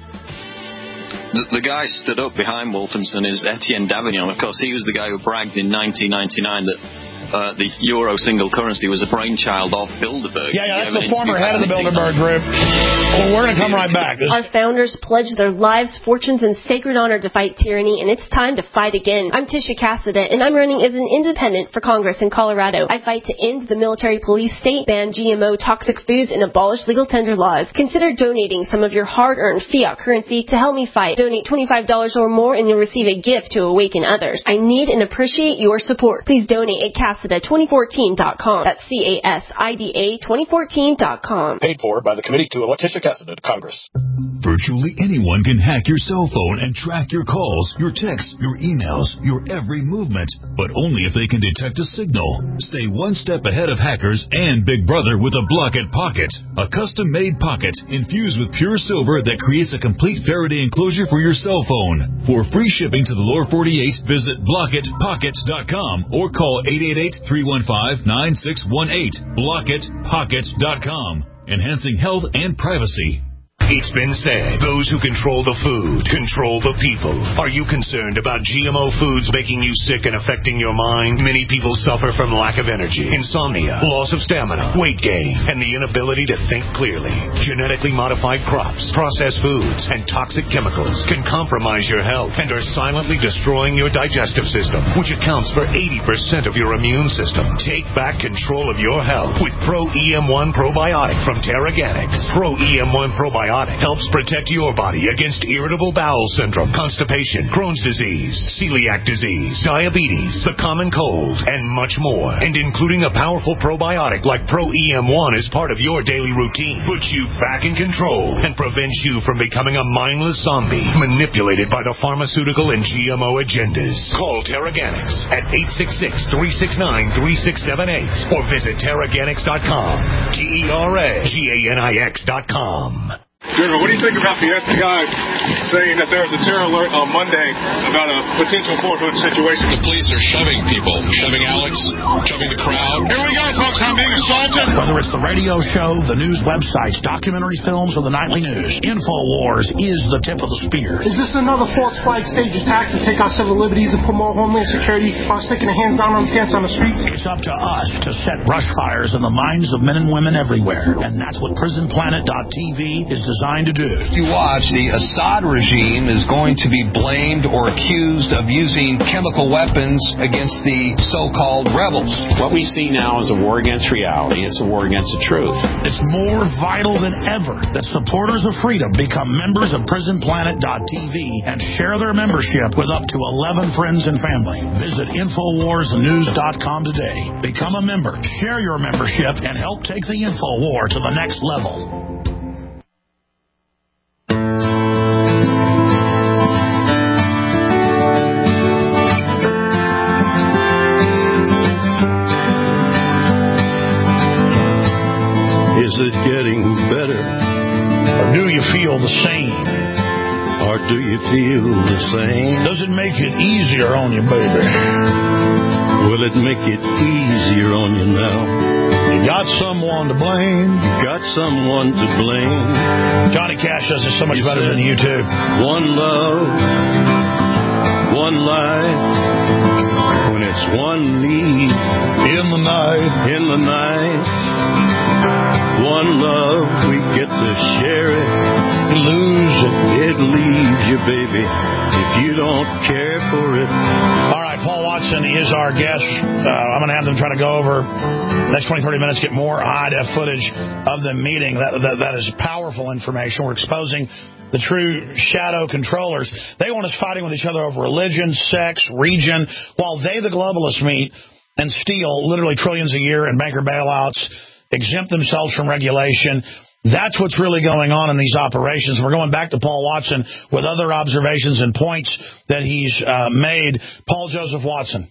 The guy stood up behind Wolfenson is Etienne Davignon. Of course, he was the guy who bragged in 1999 that the euro single currency was a brainchild of Bilderberg. Yeah, that's the former head of the Bilderberg group. Well, we're going to come right back. Our founders pledged their lives, fortunes, and sacred honor to fight tyranny, and it's time to fight again. I'm Tisha Cassidy, and I'm running as an independent for Congress in Colorado. I fight to end the military police state, ban GMO toxic foods, and abolish legal tender laws. Consider donating some of your hard-earned fiat currency to help me fight. Donate $25 or more, and you'll receive a gift to awaken others. I need and appreciate your support. Please donate at Cassida2014.com. That's CASIDA 2014.com. Paid for by the Committee to Elect Tisha Cassidy to Congress. Virtually anyone can hack your cell phone and track your calls, your texts, your emails, your every movement, but only if they can detect a signal. Stay one step ahead of hackers and Big Brother with a Blockit Pocket, a custom-made pocket infused with pure silver that creates a complete Faraday enclosure for your cell phone. For free shipping to the lower 48, visit BlockitPockets.com or call 888-315-9618. BlockitPockets.com, enhancing health and privacy. It's been said, those who control the food control the people. Are you concerned about GMO foods making you sick and affecting your mind? Many people suffer from lack of energy, insomnia, loss of stamina, weight gain, and the inability to think clearly. Genetically modified crops, processed foods, and toxic chemicals can compromise your health and are silently destroying your digestive system, which accounts for 80% of your immune system. Take back control of your health with Pro EM1 Probiotic from Terraganics. Pro EM1 Probiotic helps protect your body against irritable bowel syndrome, constipation, Crohn's disease, celiac disease, diabetes, the common cold, and much more. And including a powerful probiotic like Pro EM1 as part of your daily routine puts you back in control and prevents you from becoming a mindless zombie manipulated by the pharmaceutical and GMO agendas. Call Terraganics at 866-369-3678 or visit Terraganics.com. Terraganix.com. General, what do you think about the FBI saying that there was a terror alert on Monday about a potential Fort Hood situation? The police are shoving people, shoving Alex, shoving the crowd. Here we go, folks. I'm being assaulted. Whether it's the radio show, the news websites, documentary films, or the nightly news, InfoWars is the tip of the spear. Is this another false flag stage attack to take our civil liberties and put more homeland security by sticking their hands down on the fence on the streets? It's up to us to set brush fires in the minds of men and women everywhere. And that's what PrisonPlanet.tv is designed designed to do. You watch, the Assad regime is going to be blamed or accused of using chemical weapons against the so-called rebels. What we see now is a war against reality. It's a war against the truth. It's more vital than ever that supporters of freedom become members of PrisonPlanet.tv and share their membership with up to 11 friends and family. Visit InfoWarsNews.com today. Become a member, share your membership, and help take the InfoWar to the next level. Is it getting better? Or do you feel the same? Or do you feel the same? Does it make it easier on you, baby? Will it make it easier on you now? You got someone to blame. Got someone to blame. Johnny Cash does this so much better than you, too. One love, one life. When it's one need. In the night. In the night. One love, we get to share it. You lose it. It leaves you, baby, if you don't care for it. All right, Paul Watson is our guest. I'm going to have them try to go over the next 20, 30 minutes, get more high-def footage of the meeting. That is powerful information. We're exposing the true shadow controllers. They want us fighting with each other over religion, sex, region, while they, the globalists, meet and steal literally trillions a year in banker bailouts, exempt themselves from regulation. That's what's really going on in these operations. We're going back to Paul Watson with other observations and points that he's made. Paul Joseph Watson.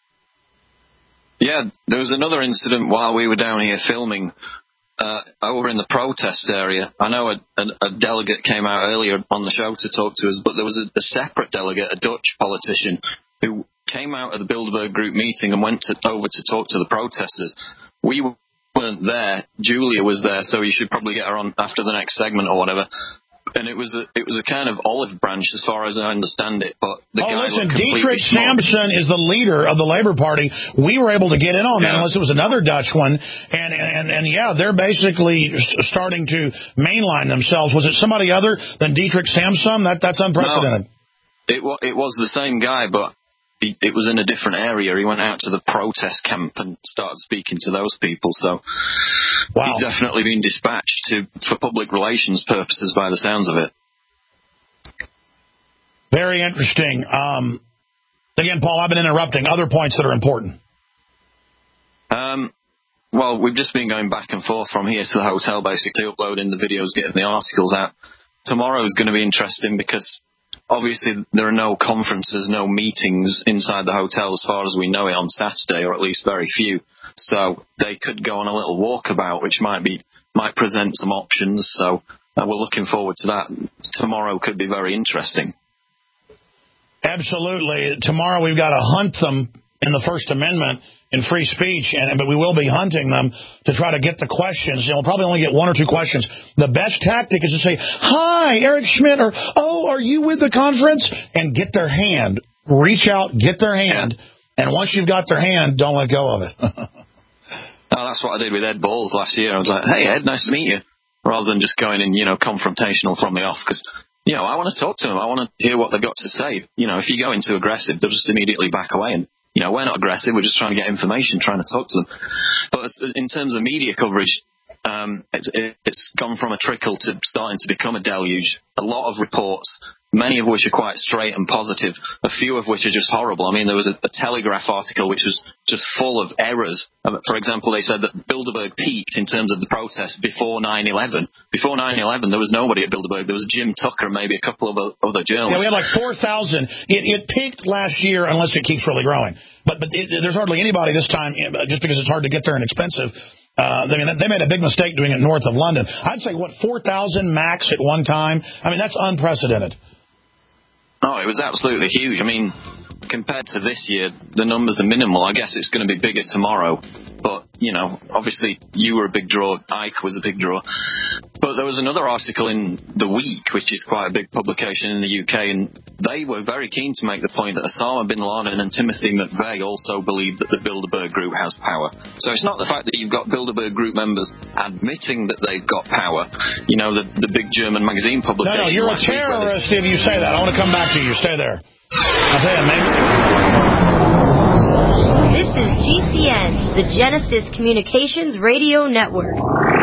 Yeah, there was another incident while we were down here filming over in the protest area. I know a delegate came out earlier on the show to talk to us, but there was a separate delegate, a Dutch politician, who came out of the Bilderberg Group meeting and went over to talk to the protesters. We weren't there. Julia was there, so you should probably get her on after the next segment or whatever. And it was a kind of olive branch as far as I understand it. But the guy listen, Dietrich Sampson is the leader of the Labor Party. We were able to get in on that unless it was another Dutch one. And yeah, they're basically starting to mainline themselves. Was it somebody other than Dietrich Sampson? That's unprecedented. No, it was the same guy, but it was in a different area. He went out to the protest camp and started speaking to those people. So he's definitely been dispatched for public relations purposes by the sounds of it. Very interesting. Again, Paul, I've been interrupting. Other points that are important. Well, we've just been going back and forth from here to the hotel, basically uploading the videos, getting the articles out. Tomorrow is going to be interesting because obviously there are no conferences, no meetings inside the hotel as far as we know it on Saturday, or at least very few. So they could go on a little walkabout, which might present some options. So we're looking forward to that. Tomorrow could be very interesting. Absolutely. Tomorrow we've got to hunt them in the First Amendment in free speech, but we will be hunting them to try to get the questions. We'll probably only get one or two questions. The best tactic is to say, "Hi, Eric Schmidt," or "Oh, are you with the conference?" and get their hand. Reach out, get their hand, and once you've got their hand, don't let go of it. That's what I did with Ed Balls last year. I was like, "Hey, Ed, nice to meet you," rather than just going in, confrontational from the off, because I want to talk to them. I want to hear what they've got to say. If you go in too aggressive, they'll just immediately back away and we're not aggressive. We're just trying to get information, trying to talk to them. But in terms of media coverage, it's gone from a trickle to starting to become a deluge. A lot of reports, many of which are quite straight and positive, a few of which are just horrible. I mean, there was a Telegraph article which was just full of errors. For example, they said that Bilderberg peaked in terms of the protests before 9/11. Before 9/11, there was nobody at Bilderberg. There was Jim Tucker and maybe a couple of other journalists. Yeah, we had like 4,000. It peaked last year, unless it keeps really growing. But there's hardly anybody this time, just because it's hard to get there and expensive. They made a big mistake doing it north of London. I'd say, 4,000 max at one time? I mean, that's unprecedented. Oh, it was absolutely huge. I mean, compared to this year, the numbers are minimal. I guess it's going to be bigger tomorrow. But, obviously you were a big draw, Ike was a big draw. But there was another article in The Week, which is quite a big publication in the UK, and they were very keen to make the point that Osama bin Laden and Timothy McVeigh also believe that the Bilderberg Group has power. So it's not the fact that you've got Bilderberg Group members admitting that they've got power. The big German magazine publication. No, you're a terrorist if you say that. I want to come back to you. Stay there. I'll tell you, maybe. This is GCN, the Genesis Communications Radio Network.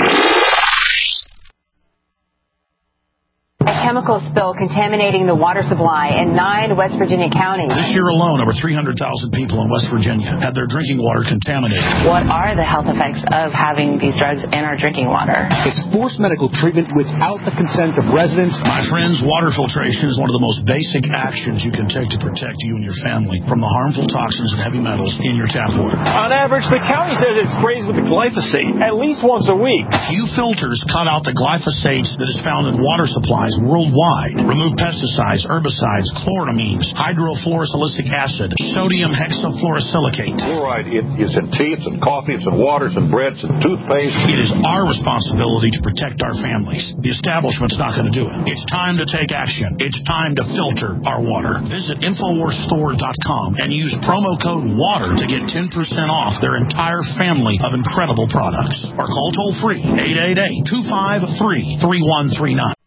A chemical spill contaminating the water supply in 9 West Virginia counties. This year alone, over 300,000 people in West Virginia had their drinking water contaminated. What are the health effects of having these drugs in our drinking water? It's forced medical treatment without the consent of residents. My friends, water filtration is one of the most basic actions you can take to protect you and your family from the harmful toxins and heavy metals in your tap water. On average, the county says it sprays with glyphosate at least once a week. Few filters cut out the glyphosate that is found in water supplies worldwide. Remove pesticides, herbicides, chloramines, hydrofluorosilicic acid, sodium hexafluorosilicate. Fluoride is in tea, it's in coffee, it's in waters, and breads, and toothpaste. It is our responsibility to protect our families. The establishment's not going to do it. It's time to take action. It's time to filter our water. Visit InfoWarsStore.com and use promo code WATER to get 10% off their entire family of incredible products. Or call toll-free 888-253-3139.